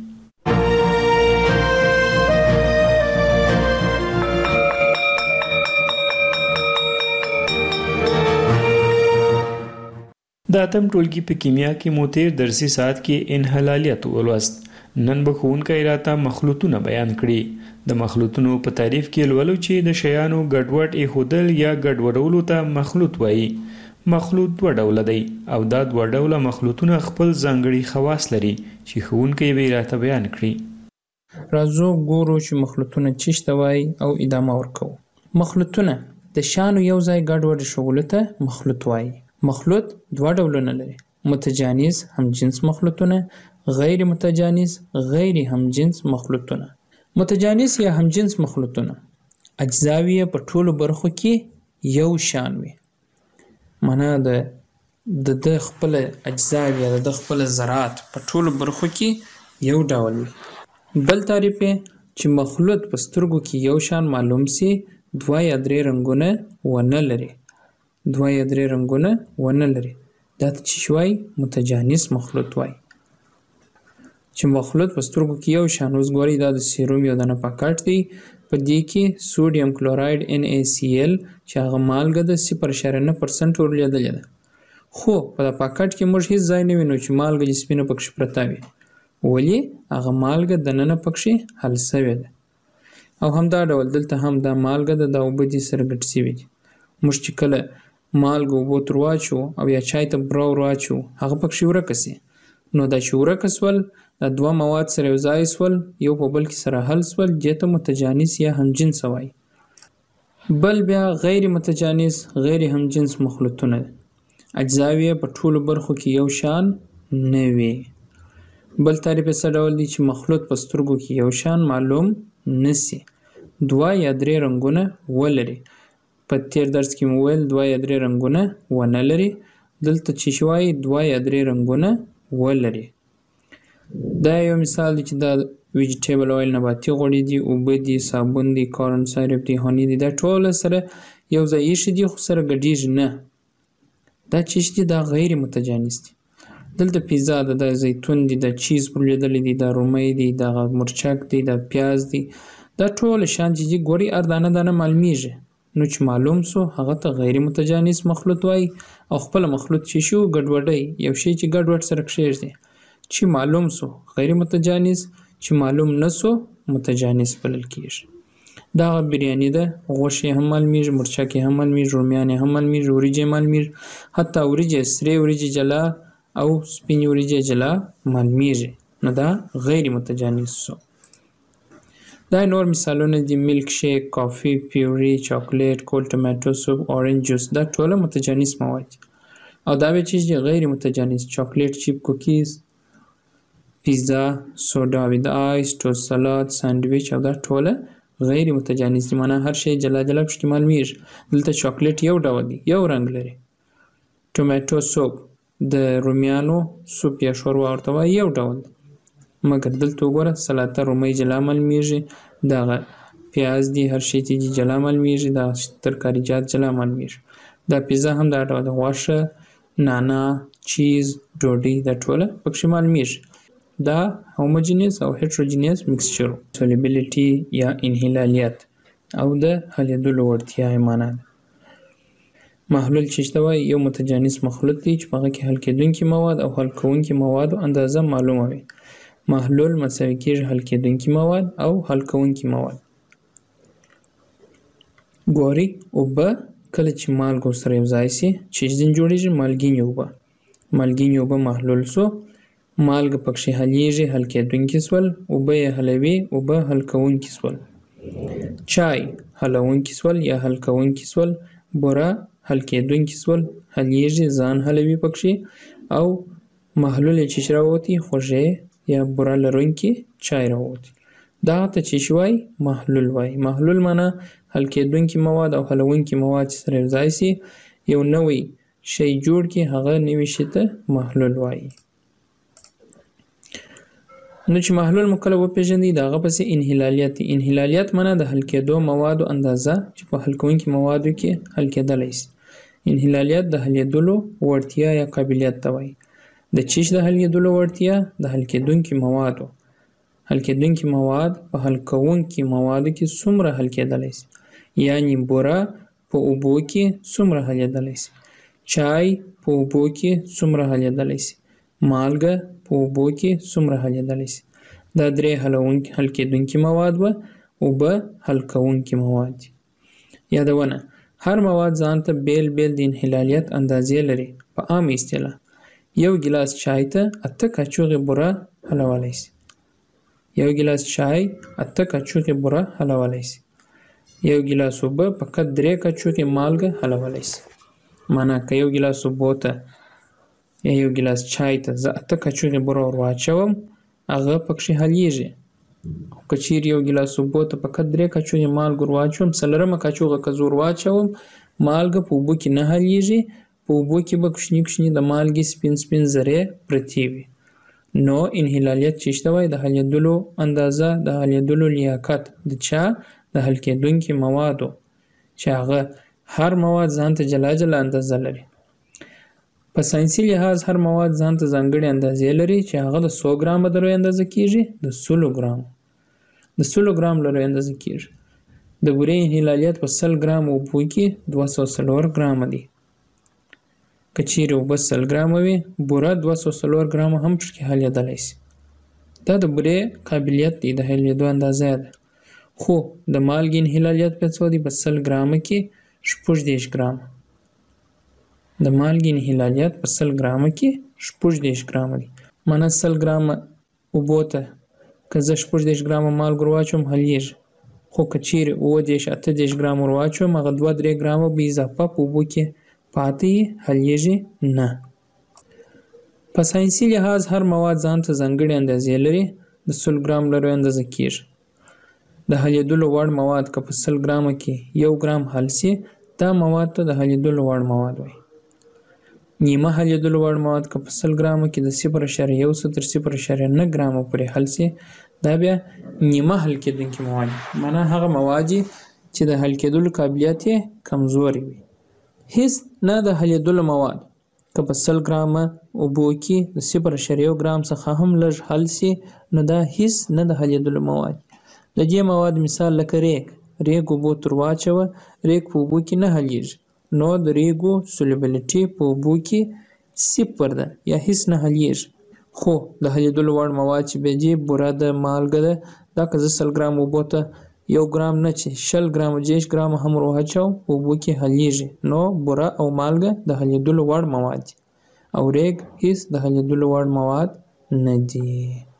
د اتم ټولګي په کیمیا کې مو تیر درسي ساعت کې انحلالیت ولوست. نن به ښوونکی راته مخلوطونه بیان کړي. د مخلوطونو په تعریف کې لولو چې د شیانو ګډوډ ایښودل یا ګډوډولو ته مخلوط وایي. مخلوط دوه ډوله دی او دا دوه ډوله مخلوطونه خپل ځانګړي خواص لري چې ښوونکی به راته بیان کړي. راځو ګورو چې مخلوطونه څه ته وایي او ادامه ورکوو. مخلوطونه د شیانو یو ځای ګډوډ ایښودلو ته مخلوط وایي. مخلوط دوه ډولونه لري: متجانس همجنس مخلوطونه، غیر متجانس غیر همجنس مخلوطونه. متجانس یا همجنس مخلوطونه اجزاوی په ټولو برخو کې یو شان وي، معنا د د خپل اجزاوی یا د خپل ذرات په ټولو برخو کې یو ډول وي. بل تعریف چې مخلوط په سترګو کې یو شان معلوم سي دوه یا درې رنګونه ونه لري دوه یا درې رنګونه ونه لري دا ته چې وایي متجانس مخلوط وایي. چې مخلوط په سترګو کې یو شان اوس ګورئ دا د سیروم یو دانه پاکټ دی، په دې کې سوډیم کلوراید ان ای سی ال چې هغه مالګه د صفر اعشاریه نه پرسنټ ورلیدلې ده، خو په دا پاکټ کې موږ هیڅ ځای نه وینو چې مالګه چې سپینه پکښې پرته وي، ولې هغه مالګه دننه پکښې حل سوې ده. او همدا ډول دلته هم دا مالګه د دا اوبه دي سره ګډ سوي دي. موږ چې کله مالګه اوبو ته ورواچو او یا چای ته بوره ورواچو هغه پکښې ورکه سي، نو دا چې ورکه سول دا دوه مواد سره یو ځای سول، یو په بل کې سره حل سول، دې ته متجانس یا همجنس وایي. بل بیا غیر متجانس غیر همجنس مخلوطونه اجزاوی په ټولو برخو کې یو شان نه وي. بل تعریف یې څه ډول دی چې مخلوط په سترګو کې یو شان معلوم نسی، دوه یا درې رنګونه ولري. په تیر درس کې مو ویل دوه یا درې رنګونه ونه لري، دلته چې وایي دوه یا درې رنګونه ولري. دا یو مثال دی چې دا ویجیټیبل اویل نباتي غوړي دي، اوبه دي، صابون دي، کارن سایرپ دي، هاني دي، دا ټول سره یو ځای ایښي دي خو سره ګډیږي نه. دا چې دي دا غیر متجانس دي. دلته پیزا ده، دا زیتون دي، دا چیز پرلیدلې دي، دا رومي دي، دا مرچک دي، دا پیاز دي، دا ټول شان چې دي ګوري ار دانه دانه معلومیږي. نو چې معلوم سو هغه ته غیر متجانس مخلوط وایي. او خپل مخلوط چې شو ګډوډي یو شی چې ګډوډ سره کښېږدي چې معلوم سو غیر متجانس، چې معلوم نسو متجانس بلل کېږي. دا بریاني ده، غوښې هم معلومیږي، مرچک هم معلومیږي، رومیان هم معلومیږي، وریجې معلومیږي، حتی وریجې سرې وریجې جلا او سپینې وریجې جلا معلومیږي. نو دا غیر متجانس سو. دا نور مثالونه دي: میلک شیک، کافي، پیوري، چاکلیټ، کول ټماټو سوپ، اورنج جوس، دا ټوله متجانس مواد دي. او دا به چې غیر متجانس چاکلیټ چیپ کوکیز، پیزا، سوډا وید آیس، ټوست سلاد، ساندویچ، او دا ټوله غیر متجانس دي، معنا هر شی جلا جلا پکې معلومیږي. دلته چاکلیټ یو ډول دی، یو رنګ لري. ټوماټو سوپ د رومیانو سوپ یا شوروا ورته وایي، یو ډول دی. مګر دلته وګوره سلاته رومي جلا معلومیږي، دغه پیاز دي هر شی چې جلا معلومیږي، دا ترکاریجات جلا معلومیږي. دا پیزا هم دا ډول غوښه، نانا، چیز، ډوډۍ، دا ټوله پکې معلومیږي. دا هوموجینس او هیټروجینس مکسچر، سولیبیلیټي یا انحلالیت او د حلیدلو وړتیا یې معنا ده. محلول چې ته وایي یو متجانس مخلوط دی چې په هغه کې حل کېدونکي مواد او حل کوونکي موادو اندازه معلومه وي. محلول مساوي کېږي حل کېدونکي مواد او حل کوونکي مواد. ګوري اوبه کله چې مالګو سره یو ځای سي چې ځین جوړیږي مالګینې اوبه. مالګینې اوبه محلول سو، مالګه پکښې حلیږي، حل کېدونکي سول، اوبه یې حلوي، اوبه حل کوونکي سول. چای حلونکي سول یا حل کوونکي سول، بوره حل کېدونکي سول، حلیږي، ځان حلوي پکښې، او محلول یې چې راووتي خوږې یا بوره لرونکي چای راووتي. دغه ته چې وایي محلول وایي. محلول معنا حل کېدونکي مواد او حلونکي مواد چې سره یو ځای سي یو نوی شی جوړ کړي، هغه نوي شي ته محلول وایي. نو چې محلول مو کله وپېژنئ د هغه پسې انحلالیت دی. انحلالیت معنا د حل کېدو موادو اندازه چې په حل کوونکي موادو کې حل کېدلی سي. انحلالیت د حلیدلو وړتیا یا قابلیت ته وایي. د چیش د حل کېدلو وړتیا د حل کېدونکي موادو حل کېدونکي مواد په حل کوونکي موادو کې څومره حل کېدلی سي، یعنې بوره په اوبو کې څومره حلیدلی سي. چای په اوبو کې څومره حلیدلی شي، مالګه په اوبو کې څومره حلیدلی شي. دا درې حلونکي حل کېدونکي مواد وه، اوبه حل کوونکي مواد دي. یادونه: هر مواد ځان ته بیل بیل د انحلالیت اندازې لري. په عامه اصطلاح یو ګیلاس چای ته اته کاچوغې بوره حلولی شي. یو ګیلاس چای اته کاچوغې بوره حلولی شي. یو ګیلاس اوبه فقط درې کاچوغې مالګه حلولی شي. معنا که یو ګیلاس اوبو ته یا یو ګیلاس چای ته زه اته کاچوغې بوره ور واچوم، هغه پکښې حلیږي. خو که چیرې یو ګیلاس اوبو ته فقط درې کاچوغې مالګه ور واچوم، څلورمه کاچوغه که زه ور واچوم، مالګه په اوبو کې نه حلیږي. په اوبو کې به کوچني کوچني د مالګې سپین سپین ذرې پرتې وي. نو انحلالیت چې شته وای د حلیدلو اندازه، د حلیدلو لیاقت د چا؟ د حل کېدونکي موادو، چې هغه هر مواد ځان ته جلا جلا اندازه لري. په ساینسي لحاظ هر مواد ځان ته ځانګړې اندازې لري چې هغه د څو ګرامه د روی اندازه کېږي؟ د سلو ګرامو. د سلو ګرام له روی اندازه کېږي. د بورې انحلالیت په سل ګرام اوبو کې دوه سوه څلور ګرامه دی. که چیرې اوبه سل ګرامه وي، بوره دوه سوه څلور ګرامه هم پکې حلیدلی شي. دا د بورې قابلیت دی، د حلیدو اندازه ده. خو د مالګې انحلالیت په څو دی؟ په سل ګرامه کې شپږ دېرش ګرامه. د مالګې انحلالیت په سل ګرامه کې شپږ دېرش ګرامه دی. معنا سل ګرامه اوبو ته که زه شپږ دېرش ګرامه مالګه ور واچوم حلیږي. خو که چیرې اووه دېرش اته دېرش ګرامه ور واچوم، هغه دوه درې ګرامه به اضافه په اوبو کې پاتې حلیږي نه. په ساینسي لحاظ هر مواد ځان ته ځانګړې اندازې لري. د سل ګرام له روی اندازه کېږي. د حلیدلو وړ مواد که په سل ګرامه کې یو ګرام حل سي، دا مواد ته د حلیدلو وړ مواد وایي. نیمه حلیدلو وړ مواد که په سل ګرامه کې د صفر اعشاریه یو څخه تر صفر اعشاریه نه ګرامه پورې حل سي، دا بیا نیمه حل کېدونکي مواد دي. معنا هغه مواد چې د حل کېدلو قابلیت یې کمزوري وي. هیڅ نه د حلیدلو مواد که په سل ګرامه اوبو کې د صفر اعشاریه یو ګرام څخه هم لږ حل سي، نو دا هیڅ نه د حلیدلو مواد. د دې مواد مثال لکه ریګ. ریګ اوبو تر واچوه، ریګ په اوبو کې نه حلیږي. نو د ریګو سولیبیلیټي په اوبو کې صفر ده یا هیڅ نه حلیږي. خو د حلیدلو وړ مواد چې به دي، بوره ده، مالګه ده، دا که زه سل ګرام اوبو ته یو ګرام نه چې شل ګرامه دېرش ګرامه هم ور واچوم، په اوبو کې حلیږي. نو بوره او مالګه د حلیدلو وړ مواد دي، او ریګ هیڅ د حلیدلو وړ مواد نه دي.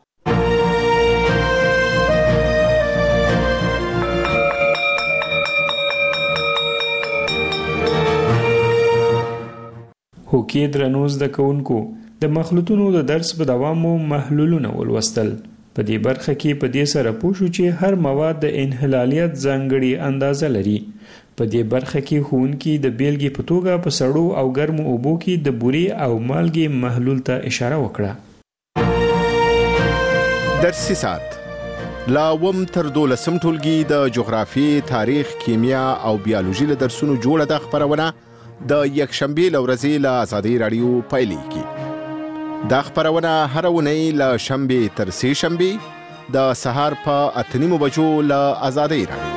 هوکې درنو زده کوونکو، د مخلوطونو د درس په دوام مو محلولونه ولوستل. په دې برخه کې په دې سره پوه شو چې هر مواد د انحلالیت ځانګړې اندازه لري. په دې برخه کې ښوونکي د بیلګې په توګه په سړو او ګرمو اوبو کې د بورې او مالګې محلول ته اشاره وکړه. درسي ساعت لا وم تر دولسم ټولګي د جغرافي، تاریخ، کیمیا او بیولوژي له درسونو جوړه ده خبرونه د یکشنبې له ورځې له ازادۍ راډیو پیلېږي. دا خبرونه هره اونۍ له شنبې تر سې شنبې د سهار په اته نیمو بجو له ازادۍ راډیو.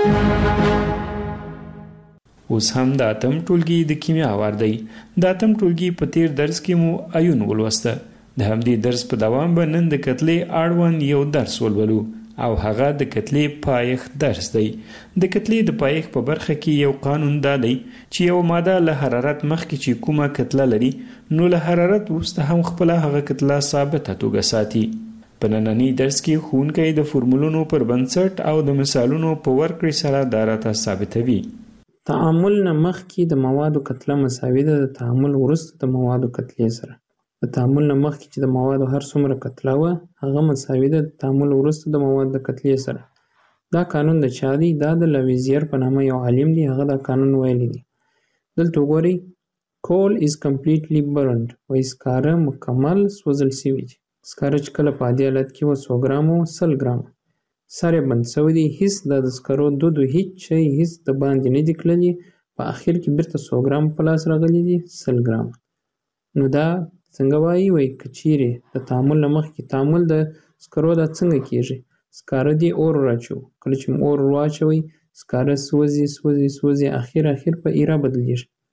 اوس هم د اتم ټولګي د کیمیا وار دی. د اتم ټولګي په تیر درس کې مو ایون ولوسته. د همدې درس په دوام به نن د کتلې اړوند یو درس ولولو، او هغه د کتلې پایښت درس دی. د کتلې د پایښت په برخه کې یو قانون دا دی چې یو ماده له حرارت مخکې چې کومه کتله لري، نو له حرارت وروسته هم خپله هغه کتله ثابته توګه ساتي. په ننني درس کې ښوونکی د فورمولونو پر بنسټ او د مثالونو په ورکړې سره دا راته ثابتوي. تعامل نه مخکې د موادو کتله مساوي ده د تعامل وروسته د موادو کتلې سره. د تعامل نه مخکې چې د موادو هر څومره کتله وه، هغه مساوي ده د تعامل وروسته د موادو د کتلې سره. دا قانون د چا دی؟ دا د لاویزیر په نامه یو عالم دی، هغه دا قانون ویلی دی. دلته وګورئ، coal is completely burned، وایي سکاره مکمل سوځل سوي دي. سکاره چې کله په عادي حالت کې وه څو ګرامه وه؟ سل ګرامه. سر یې بند سوی دی، هیڅ د سکرو دود و هیڅ شی هیڅ د باندې نه دي کړلي. په اخر کې بیرته څو ګرامه په لاس راغلي دي؟ سل ګرامه. نو دا څنګه وایي؟ وایي که چیرې د تعامل نه مخکې تعامل د سکرو دا څنګه کېږي؟ سکاره دې اور راچوو، کله چې اور واچوئ سکاره سوځي سوځي سوځي، اخر اخر په ایره بدلیږي.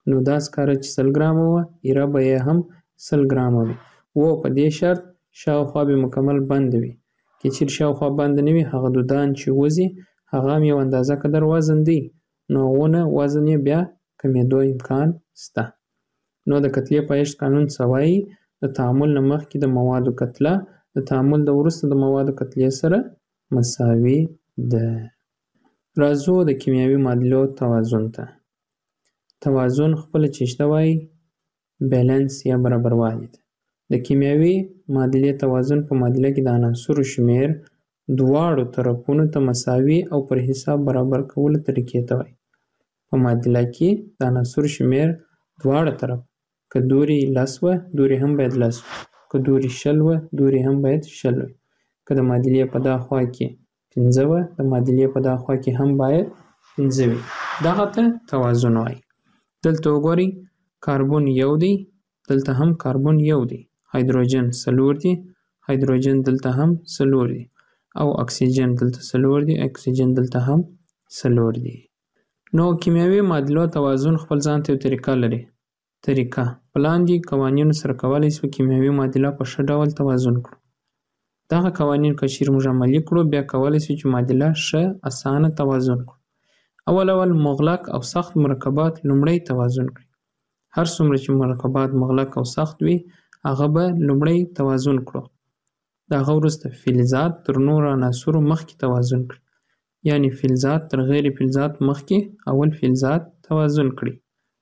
نو دا سکاره چې سل ګرامه وه ایره به یې هم سل ګرامه وي. و په دې شرط شاوخوا به مکمل بند وي. که چیرې شاوخوا بند نه وي هغه دودان چې وځي هغه هم یو اندازه قدر وزن دی، نو هغونه وزن یې بیا کمېدو امکان سته. نو د کتلې پایښت قانون څه وایي؟ د تعامل نه مخکې د موادو کتله د تعامل د وروسته د موادو کتلې سره مساوي ده. راځو د کیمیاوي معادلو توازن ته. توازن خپله چې شته وایي بیلنس یا برابروالی ده. د کیمیاوي معادلې توازن په معادله کې د عناصرو شمیر دواړو طرفونو ته مساوي او پر حساب برابر کولو طریقې ته وایي. په معادله کې د عناصرو شمیر دواړه طرف که دوری لس وه دوری هم باید لس وي، که دوری شل وه دوری هم باید شل وي، که د معادلې په دا خوا کې پنځه وه د معادلې په دا خوا کې هم باید پنځه وي. دغه ته توازن وایي. دلته وګورئ کاربن یو دی، دلته هم کاربن یو دی، هایدروجن څلور دی، هایدروجن دلته هم څلور دی، او اکسیجن دلته څلور دی، اکسیجن دلته هم څلور دی. نو کیمیاوي معادلو توازن خپل ځان ته یو طریقه لري. طریقه په لاندې قوانینو سره کولی شو کیمیاوي معادله په ښه ډول توازن کړو. دغه قوانین که چیرې موږ عملي کړو بیا کولی شو چې معادله ښه اسانه توازن کړو. اول اول مغلق او سخت مرکبات لومړی توازن کړي. هر څومره چې مرکبات مغلق او سخت وي هغه به لومړی توازن کړو. د هغه وروسته فلزات تر نورو عناصرو مخکې توازن کړي. یعنی فلزات تر غیر فلزات مخکې اول فلزات توازن کړي.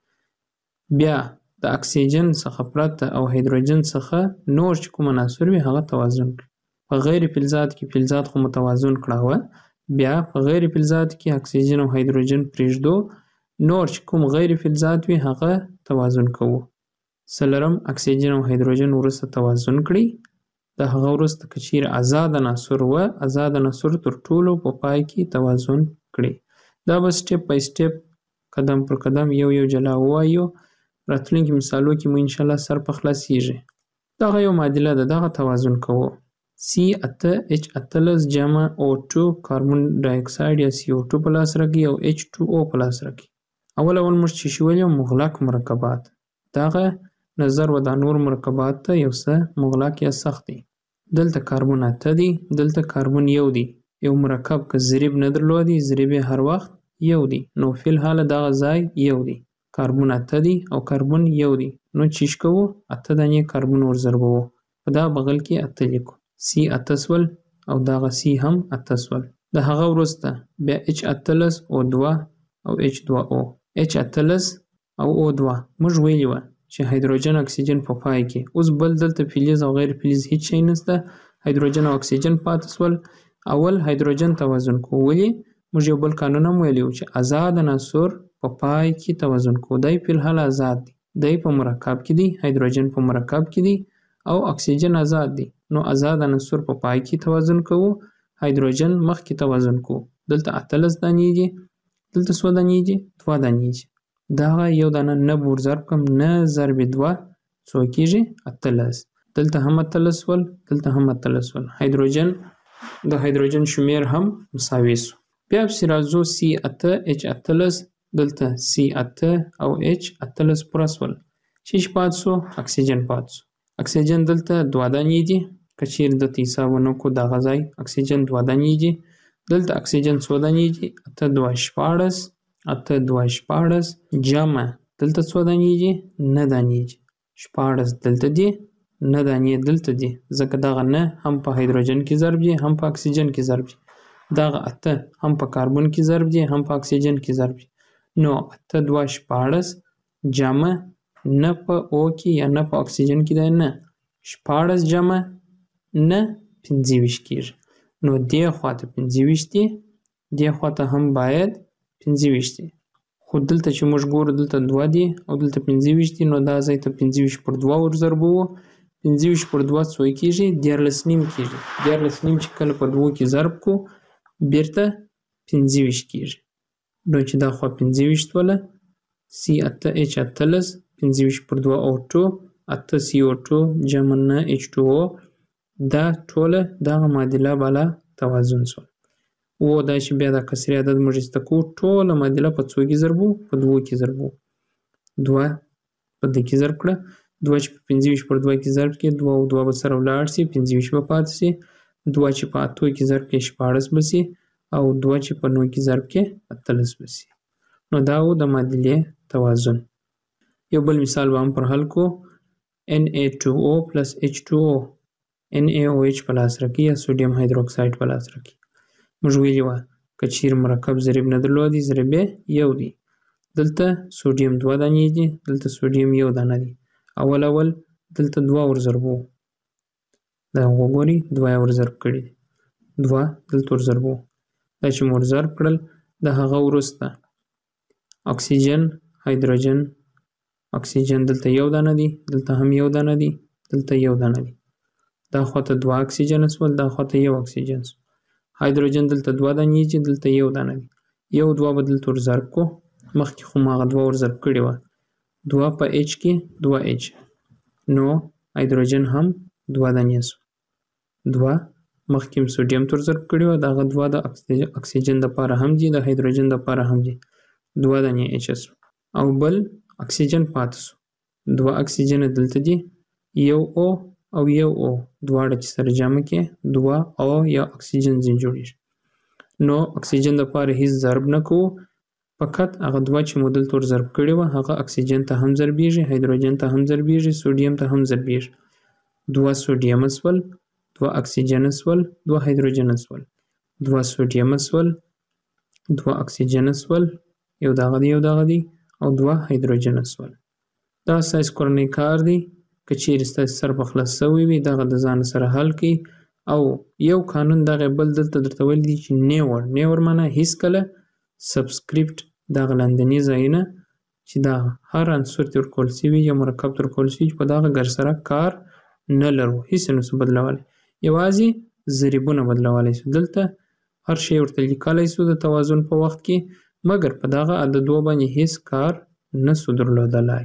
بیا د اکسیجن څخه پرته او هایدروجن څخه نور چې کوم عناصر وي هغه توازن کړي. په غیر فلزات کې فلزات خو متوازن کړه، بیا په غیر فلزات کې اکسیجن او هایدروجن پرېږدو، نور چې کوم غیر فلزات وي هغه توازن کوو. څلورم اکسیجن او هایدروجن وروسته توازن کړي. د هغه وروسته که چیرې آزاد عناصر وه آزاد عناصر تر ټولو په پای کې توازن کړي. دا به سټپ بای سټپ قدم پر قدم یو یو جلا ووایو. راتلونکي مثالو کې مو انشاءالله سر په خلاصیږي. دغه یو معادله ده، دغه توازن کوو. سی اته اچ اتلس جمع او ټو کاربن ډای اکساید یا سی او ټو په لاس راکړي او اچ ټو او په لاس راکړي. اول اول موږ چې شولي مغلق مرکبات، دغه نظر و دا نور مرکبات ته یو څه مغلق یا سخت دي. دلته کاربن اته دی، دلته کاربن یو دی. یو مرکب که ضریب نه درلودي ضریب هر وخت یو دی، نو فی الحال دغه ځای یو دی. کاربن اته دی او کاربن یو دی، نو چیش کوو اته دانې کاربن ور ضربوو، په دا بغل کې اته لیکو. سی اته سول او دغه سی هم اته سول. د هغه وروسته بیا اچ اتلس او دوه او اچ دوه او اچ اتلس او او دوه موږ ویلي وه چې هایدروجن اکسیجن په پای کې. اوس بل دلته فلز او غیر فلز هیڅ شی نشته، هایدروجن او اکسیجن پاتې سول. اول هایدروجن توازن کوو. ولې؟ موږ یو بل قانون هم ویلی و چې آزاد عناصر په پای کې توازن کوو. دی فی الحال آزاد دی، دی په مرکب کې دی، هایدروجن په مرکب کې دی او اکسیجن آزاد دی. نو آزاد عناصر په پای کې توازن کوو، هایدروجن مخکې توازن کوو. دلته اتلس دانې دي، دلته څو دانې دي؟ دوه دانې دي. دغه یو دانه نه بور ضرب کړم، نه ضرب دوه څو کېږي؟ اتلس. دلته هم اتلس ول، دلته هم اتلس ول. هایدروجن د هایدروجن شمیر هم مساوي سو. بیا پسې راځو سی اته اچ اتلس، دلته سی اته او اچ اتلس پوره سول. چې پاتې سو؟ اکسیجن پاتې سو. اکسیجن دلته دوه دانې دي، که چیرې دلته حساب ونه کړو دغه ځای اکسیجن دوه دانې دي. دلته اکسیجن څو دانې دي؟ اته دوه شپاړس، اته دوه شپاړس جمع دلته څو دانې دي؟ نه دانې دي. شپاړس دلته دي، نه دانې دلته دي، ځکه دغه نه هم په هایدروجن کې ضرب دي هم په اکسیجن کې ضرب دي. دغه اته هم په کاربن کې ضرب دي هم په اکسیجن کې ضرب دي. نو اته دوه شپاړس جمع نه په او کې یا نه په اکسیجن کې دی، نه شپاړس جمع نه پنځه ویشت کېږي. نو دې خوا ته پنځه ویشت دي، دې خوا ته هم باید پنځه ویشت دي. خو دلته چې موږ ګورو دلته دوه دي او دلته پنځه ویشت دي، نو دا ځای ته پنځه ویشت پر دوه ور ضربوو. پنځه ویشت پر دوه څو کېږي؟ دیارلس نیم کېږي. دیارلس نیم چې کله په دوو کې ضرب کړو بیرته پنځه ویشت کېږي. نو چې دا خوا پنځه ویشت وله سی اته اچ اتلس پنځه ویشت پر دوه او ټو اته سی او ټو جمع نه اچ ټو او، دا ټوله دغه معادله بالا توازن سول. او دا چې بیا د کسري عدد موږ ایسته کوو ټوله معادله په څو کې ضربو؟ په دوو کې ضربو. دوه په دې کې ضرب کړه، دوه چې په پنځه ویشت پر دوه کې ضرب کې دوه او دوه به سره ولاړ شي، پنځه ویشت به پاتې شي، دوه چې په اتو کې ضرب کې شپاړس به شي او دوه چې په نو کې ضرب کې اتلس به شي. نو دا و د معادلې توازن. یو بل مثال به هم پر حل کو. ان اے ټو او پلس ایچ ټو او ان اے او ایچ په لاس راکړي یا سوډیم هایدروکساید په لاس راکړي. موږ ویلي وه که چیرې مرکب ضریب نه درلودي ضریب یې یو دی. دلته سوډیم دوه دانې دي، دلته سوډیم یو دانه دی. اول اول دلته دوه ور ضربو، دا وګورئ دوه یې ور ضرب کړي دي، دوه دلته ور ضربو. دا چې مو ور ضرب کړل د هغه وروسته اکسیجن هایدروجن اکسیجن دلته یو دانه دی، دلته هم یو دانه دی، دلته یو دانه دی. دا خواته دوه اکسیجن اسول، دا خواته یو اکسیجن سو. هایدروجن دلته دوه دانې دي، دلته یو دانه دی. یو دوه به دلته ور ضرب کو، مخکې خو ما هغه دوه ور ضرب کړې وه، دوه په ایچ کې دوه ایچ، نو هایدروجن هم دوه دانې سو. دوه مخکې هم سوډیم ته ور ضرب کړې وه، د هغه دوه د اکسیجن دپاره هم دي، د هایدروجن دپاره هم دي، دوه دانې ایچ سو. او بل اکسیجن پاتې سو، دوه اکسیجن دلته دي، یو او او یو او دواړه چې سره جمع کې دوه او یا اکسیجن ځین جوړیږي. نو اکسیجن دپاره هیڅ ضرب نه کوو، فقط هغه دوه چې مو دلته ور ضرب کړې وه هغه اکسیجن ته هم ضربیږي، هایدروجن ته هم ضربیږي، سوډیم ته هم ضربیږي. دوه سوډیم اسول، دوه اکسیجن اسول، دوه هایدروجن اسول، دوه سوډیم اسول، دوه اکسیجن اسول، یو دغه دی یو دغه دی، او دوه هایدروجن اسول. دا ستاسې کورنی کار دی. که چیرې ستاسې سر په خلاص سوی وي دغه د ځان سره حل کړئ. او یو قانون دغه بل دلته درته ویل دي چې نیور نیور معنا هیڅکله سبسکریپټ دغه لاندني ځایونه چې دا هر عنصر ته ورکول سوي یا مرکب ته ورکول سوي چې په دغه ګر سره کار نه لرو، هیڅ یې نسو بدلولی، یوازې ضریبونه بدلولی سو. دلته هر شی ورته لیکلی سو د توازن په وخت کې، مګر په دغه عددو باندې هیڅ کار نسو درلودلی.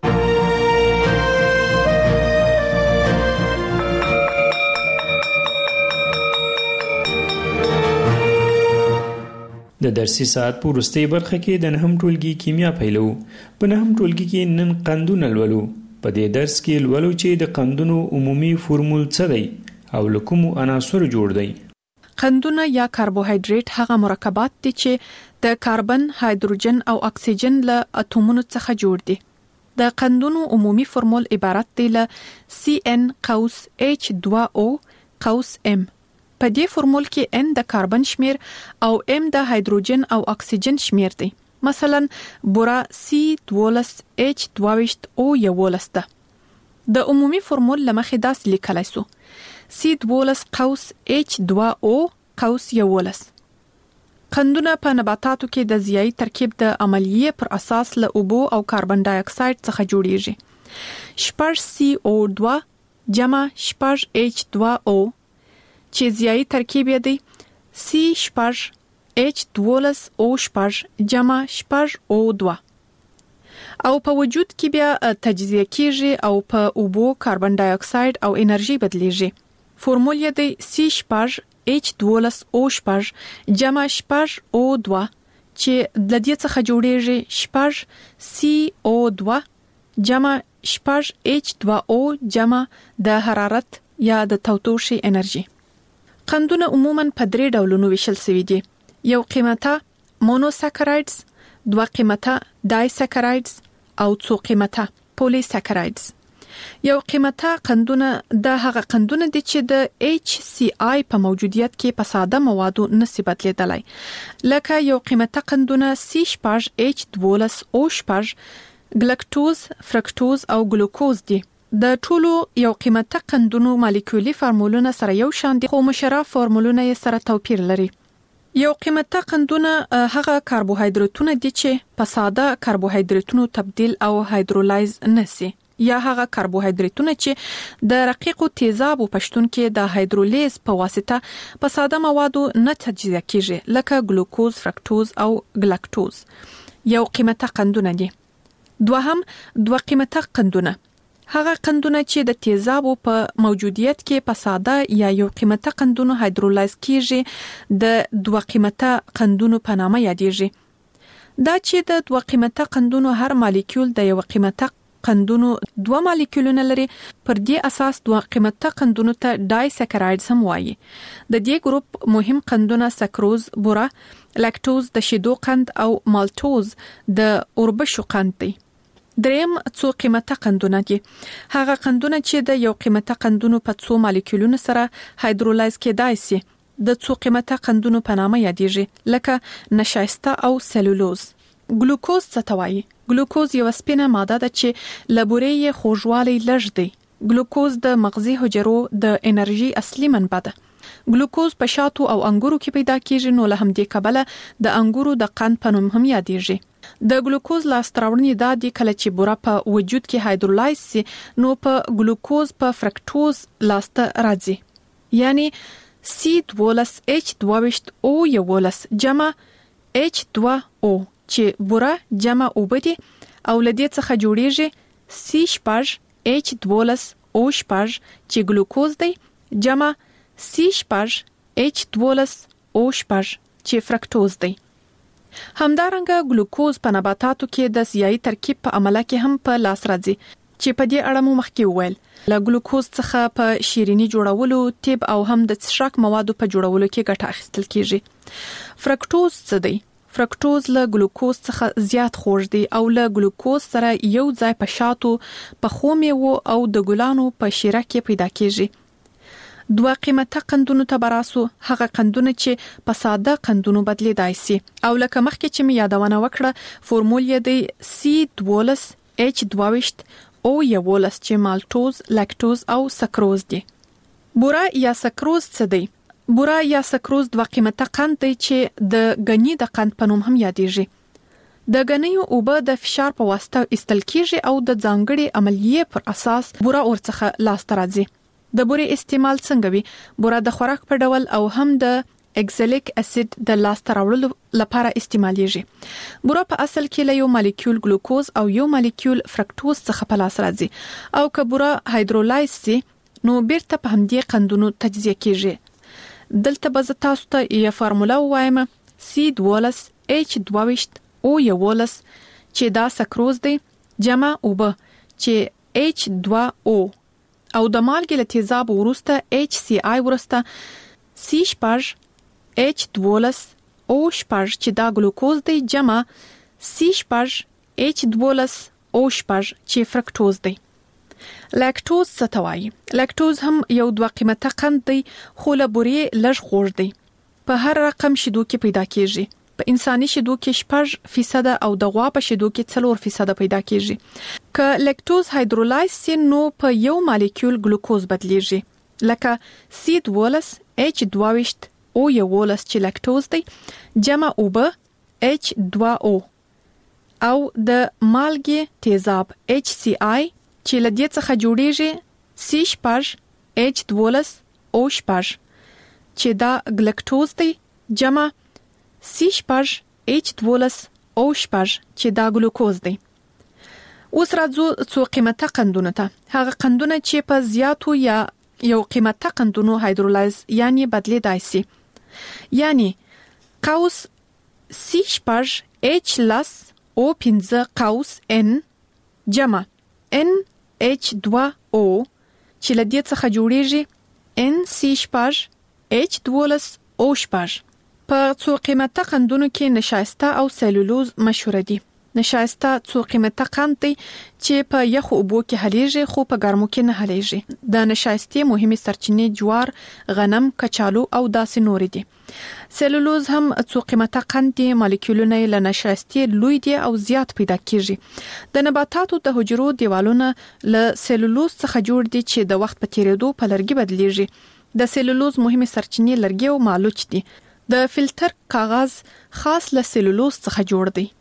د درسي ساعت په وروستۍ برخه کې د نهم ټولګي کیمیا پیلو. په نهم ټولګي کې نن قندونه لولو. په دې درس کې لولو چې د قندونو عمومي فورمول څه دی او له کومو عناصرو جوړ دی. قندونه یا کاربوهایډریټ هغه مرکبات دي چې د کاربن، هایدروجن او اکسیجن له اتومونو څخه جوړ دي. د قندونو عمومي فورمول عبارت دی له سی ان قوس ایچ دوه او قوس ام. په دې فورمول کې ان د کاربن شمیر او ام د هایدروجن او اکسیجن شمیر دی. مثلا بورا سی دولس ایچ دوه او یولس ده. د عمومي فورمول لمخې داسې لیکلی سو سی دولس قوس ایچ دوه او قوس یولس. قندونه په نباتاتو کې د ضیایي ترکیب د عملیې پر اساس له اوبو او کاربن ډای اکساید څخه جوړیږي. شپږ سی او دوه جمع شپږ ایچ دوه او چې ضیایي ترکیب یې دی سی شپږ ایچ دولس او شپږ جمع شپږ او دوه. او په وجود کې بیا تجزیه کیږي او په اوبو، کاربن ډای اکساید او انرژي بدلیږي. فورمول یې دی سی شپږ ایچ دولس او شپږ جمع شپږ او دوه چې د دې څخه جوړیږي شپږ سی او دوه جمع شپږ ایچ دوه او جمع د حرارت یا د تودوخې انرژي. قندونه عموماً په درې ډولونو ویشل شوي دي. یو قیمته مونوساکرایډز، دوه قیمته ډایساکرایډز او څو قیمته پولیساکرایډز. یو قیمته قندونه د هغه قندونه دي چې د ایچ سی آی په موجودیت کې په ساده موادو نشي بدلیدلی. لکه یو قیمته قندونه سی شپږ ایچ دولس او شپږ ګلکټوز، فرکټوز او ګلوکوز دي. د ټولو یو قیمته قندونو مالیکولي فارمولونه سره یو شان دي، خو مشره فارمولونه یې سره توپیر لري. یو قیمته قندونه هغه کاربوهایدریتونه دي چې په ساده کاربوهایدریتونو تبدیل او هایدرولایز نشي، یا هغه کاربوهایدریتونه چې د رقیقو تیزابو په شتون کې د هایدرولیز په واسطه په ساده موادو نه تجزیه کیږي، لکه ګلوکوز، فرکټوز او ګلاکټوز. یو قیمته قندونه دي. دوهم دوه قیمته قندونه هغه قندونه چې د تیزابو په موجودیت کې په ساده یا یو قیمته قندونو هایدرولایز کیږي د دوه قیمته قندونو په نامه یادېږي. دا چې د دوه قیمته قندونو هر مالیکول د یو قیمته قندونو دوه مالیکولونه لري، پر دې اساس دوه قیمته قندونو ته ډای سکرایډز هم وایي. د دې ګروپ مهم قندونه سکروز، بوره، لاکټوز د شیدو قند او مالټوز د اوربشو قند دي. دریم څو قیمته قندونه دي. هغه قندونه چې د یو قیمته قندونو په څو مالیکولونو سره هایدرولایز کېدای شي د څو قیمته قندونو په نامه یادېږي، لکه نشایسته او سلولوز. ګلوکوز څه ته وایي؟ ګلوکوز یو سپینه ماده ده چې له بورې یې خوږوالی لږ دی. ګلوکوز د مغزي حجرو د انرژي اصلي منبع ده. ګلوکوز په شاتو او انګورو کې پیدا کیږي، نو له همدې کبله د انګورو د قند په نوم هم یادېږي. د ګلوکوز لاسته راوړنې دا دي کله چې بوره په وجود کې هایدرولایز سي، نو په ګلوکوز په فرکټوز لاسته راځي. یعنی سی دولس اچ دوه او یولس جمع اچ دوه او چې بوره جمع اوبه دي او لدې څخه جوړیږي سی شپږ اچ دولس او شپږ چې ګلوکوز دی جمع سی شپږ اچ دولس او شپږ چې فرکټوز دی. همدارنګه ګلوکوز په نباتاتو کې د سیاهي ترکیب په عمله کې هم په لاس راځي چې په دې اړه مو مخکې وویل. له ګلوکوز څخه په شیرینی جوړولو، طب او هم د څښاک موادو په جوړولو کې ګټه اخیستل کیږي. فرکټوز څه دی؟ فرکټوز له ګلوکوز څخه زیات خوږ دی او له ګلوکوز سره یو ځای په شاتو، په خو میوو او د ګلانو په شیره کې پیدا کیږي. دوه قیمته قندونو ته براسو، هغه قندونه چې په ساده قندونو بدلیدای شي او لکه مخکې چې می یادونه وکړه فورمول یې دی سی دولس اچ دوه او یولس چې مالټوز، لاکټوز او سکروز دي. بوره یا سکروز څه دی؟ بوره یا سکروز دوه قیمته قند دی چې د غنی د قند په نوم هم یادېږي. د غنیو اوبه د فشار په واسطه ایستل کیږي او د ځانګړي عملیې پر اساس بوره ورڅخه لاسته راځي. د بورې استعمال څنګه وي؟ بوره د خوراک په ډول او هم د اکزالیک اسید د لاسته راوړلو لپاره استعمالیږي. بوره په اصل کې له یو مالیکول ګلوکوز او یو مالیکول فرکټوز څخه په لاس راځي او که بوره هایدرولایز سي نو بیرته په همدې قندونو تجزیه کیږي. دلته به تاسو ته یو فارموله وایم سی دولس اچ دوه او یولس چې دا سکروز دی جمع اوبه چې اچ دوه او او د مالګې له تیزاب وروسته اچ سی آی وروسته سی شپږ اچ دولس او شپږ چې دا ګلوکوز دی جمع سی شپږ اچ دولس او شپږ چې فرکټوز دی. لاکټوز څه ته وایي؟ لاکټوز هم یو دوه قیمته قند دی خو له بورې لږ خوږ دی. په هر رقم شیدو کې پیدا کیږي. په انساني شیدو کې شپږ فیصد او د غوا په شیدو کې څلور فیصد پیدا کیږي. که لاکټوز هایدرولایز سي نو په یو مالیکول ګلوکوز بدلیږي، لکه سی دولس اچ دوه او یولس چې لاکټوز دی جمع اوبه اچ دوه او او د مالګې تیزاب اچ سی آی چې لدې څخه جوړیږي سی شپږ اچ دولس او شپږ چې دا ګلکټوز دی جمع سی شپږ اچ دولس او شپږ چې دا ګلوکوز دی. اوس راځو څو قیمته قندونو ته. هغه قندونه چې په زیاتو یا یو قیمته قندونو هایدرولایز یعنی بدلیدای شي. یعنی قوس سی شپږ اچ لس او پنځه قوس ان جمع ان اچ دوه او چې لدې څخه جوړیږي ان سی شپږ اچ دولس او شپږ. په څو قیمته قندونو کې نشایسته او سلولوز مشهور دي. نشایسته څو قیمته قند دی چې په یخو اوبو کې حلیږي خو په ګرمو کې نه حلیږي. د نشایستې مهمه سرچینې جوار، غنم، کچالو او داسې نور دي. سلولوز هم څو قیمته قند دي، مالیکولونه له نشایستې لوی دي او زیات پیدا کیږي. د نباتاتو د حجرو دیوالونه له سلولوز څخه جوړ دي چې د وخت په تیریدو په لرګي بدلیږي. د سلولوز مهمه سرچینې لرګي او مالوچ دي. د فلټر کاغذ خاص له سلولوز څخه جوړ دی.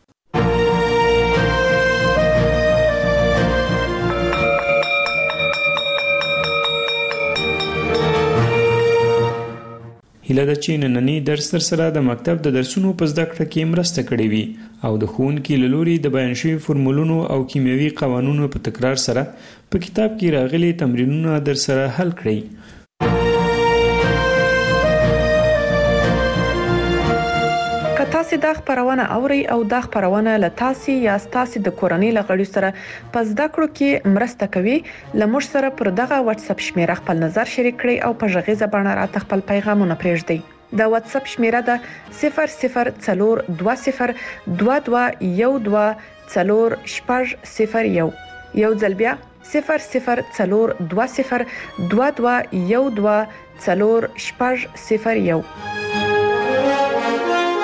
هیله ده چې نننی درس تر سره د مکتب د درسونو په زده کړه کې مرسته کړې وي او د ښوونکي له لوري د بیان شوي فورمولونو او کیمیاوي قوانونو په تکرار سره په کتاب کې راغلي تمرینونه در سره حل کړئ. که تاسو د خبرونه اوري او د خبرونه له تاسو یا تاسو د کورنۍ لغړی سره پس د کړو کې مرسته کوي لمر سره پر دغه واتس اپ شمیره خپل نظر شریک کړئ او په ژغیزه باندې راته خپل پیغامونه پرېږدئ د واتس اپ شمیره د صفر صفر څلور دوه صفر دوه دوه یو دوه څلور شپږ صفر یو یو ځل بیا صفر صفر څلور دوه صفر دوه دوه یو دوه څلور شپږ صفر یو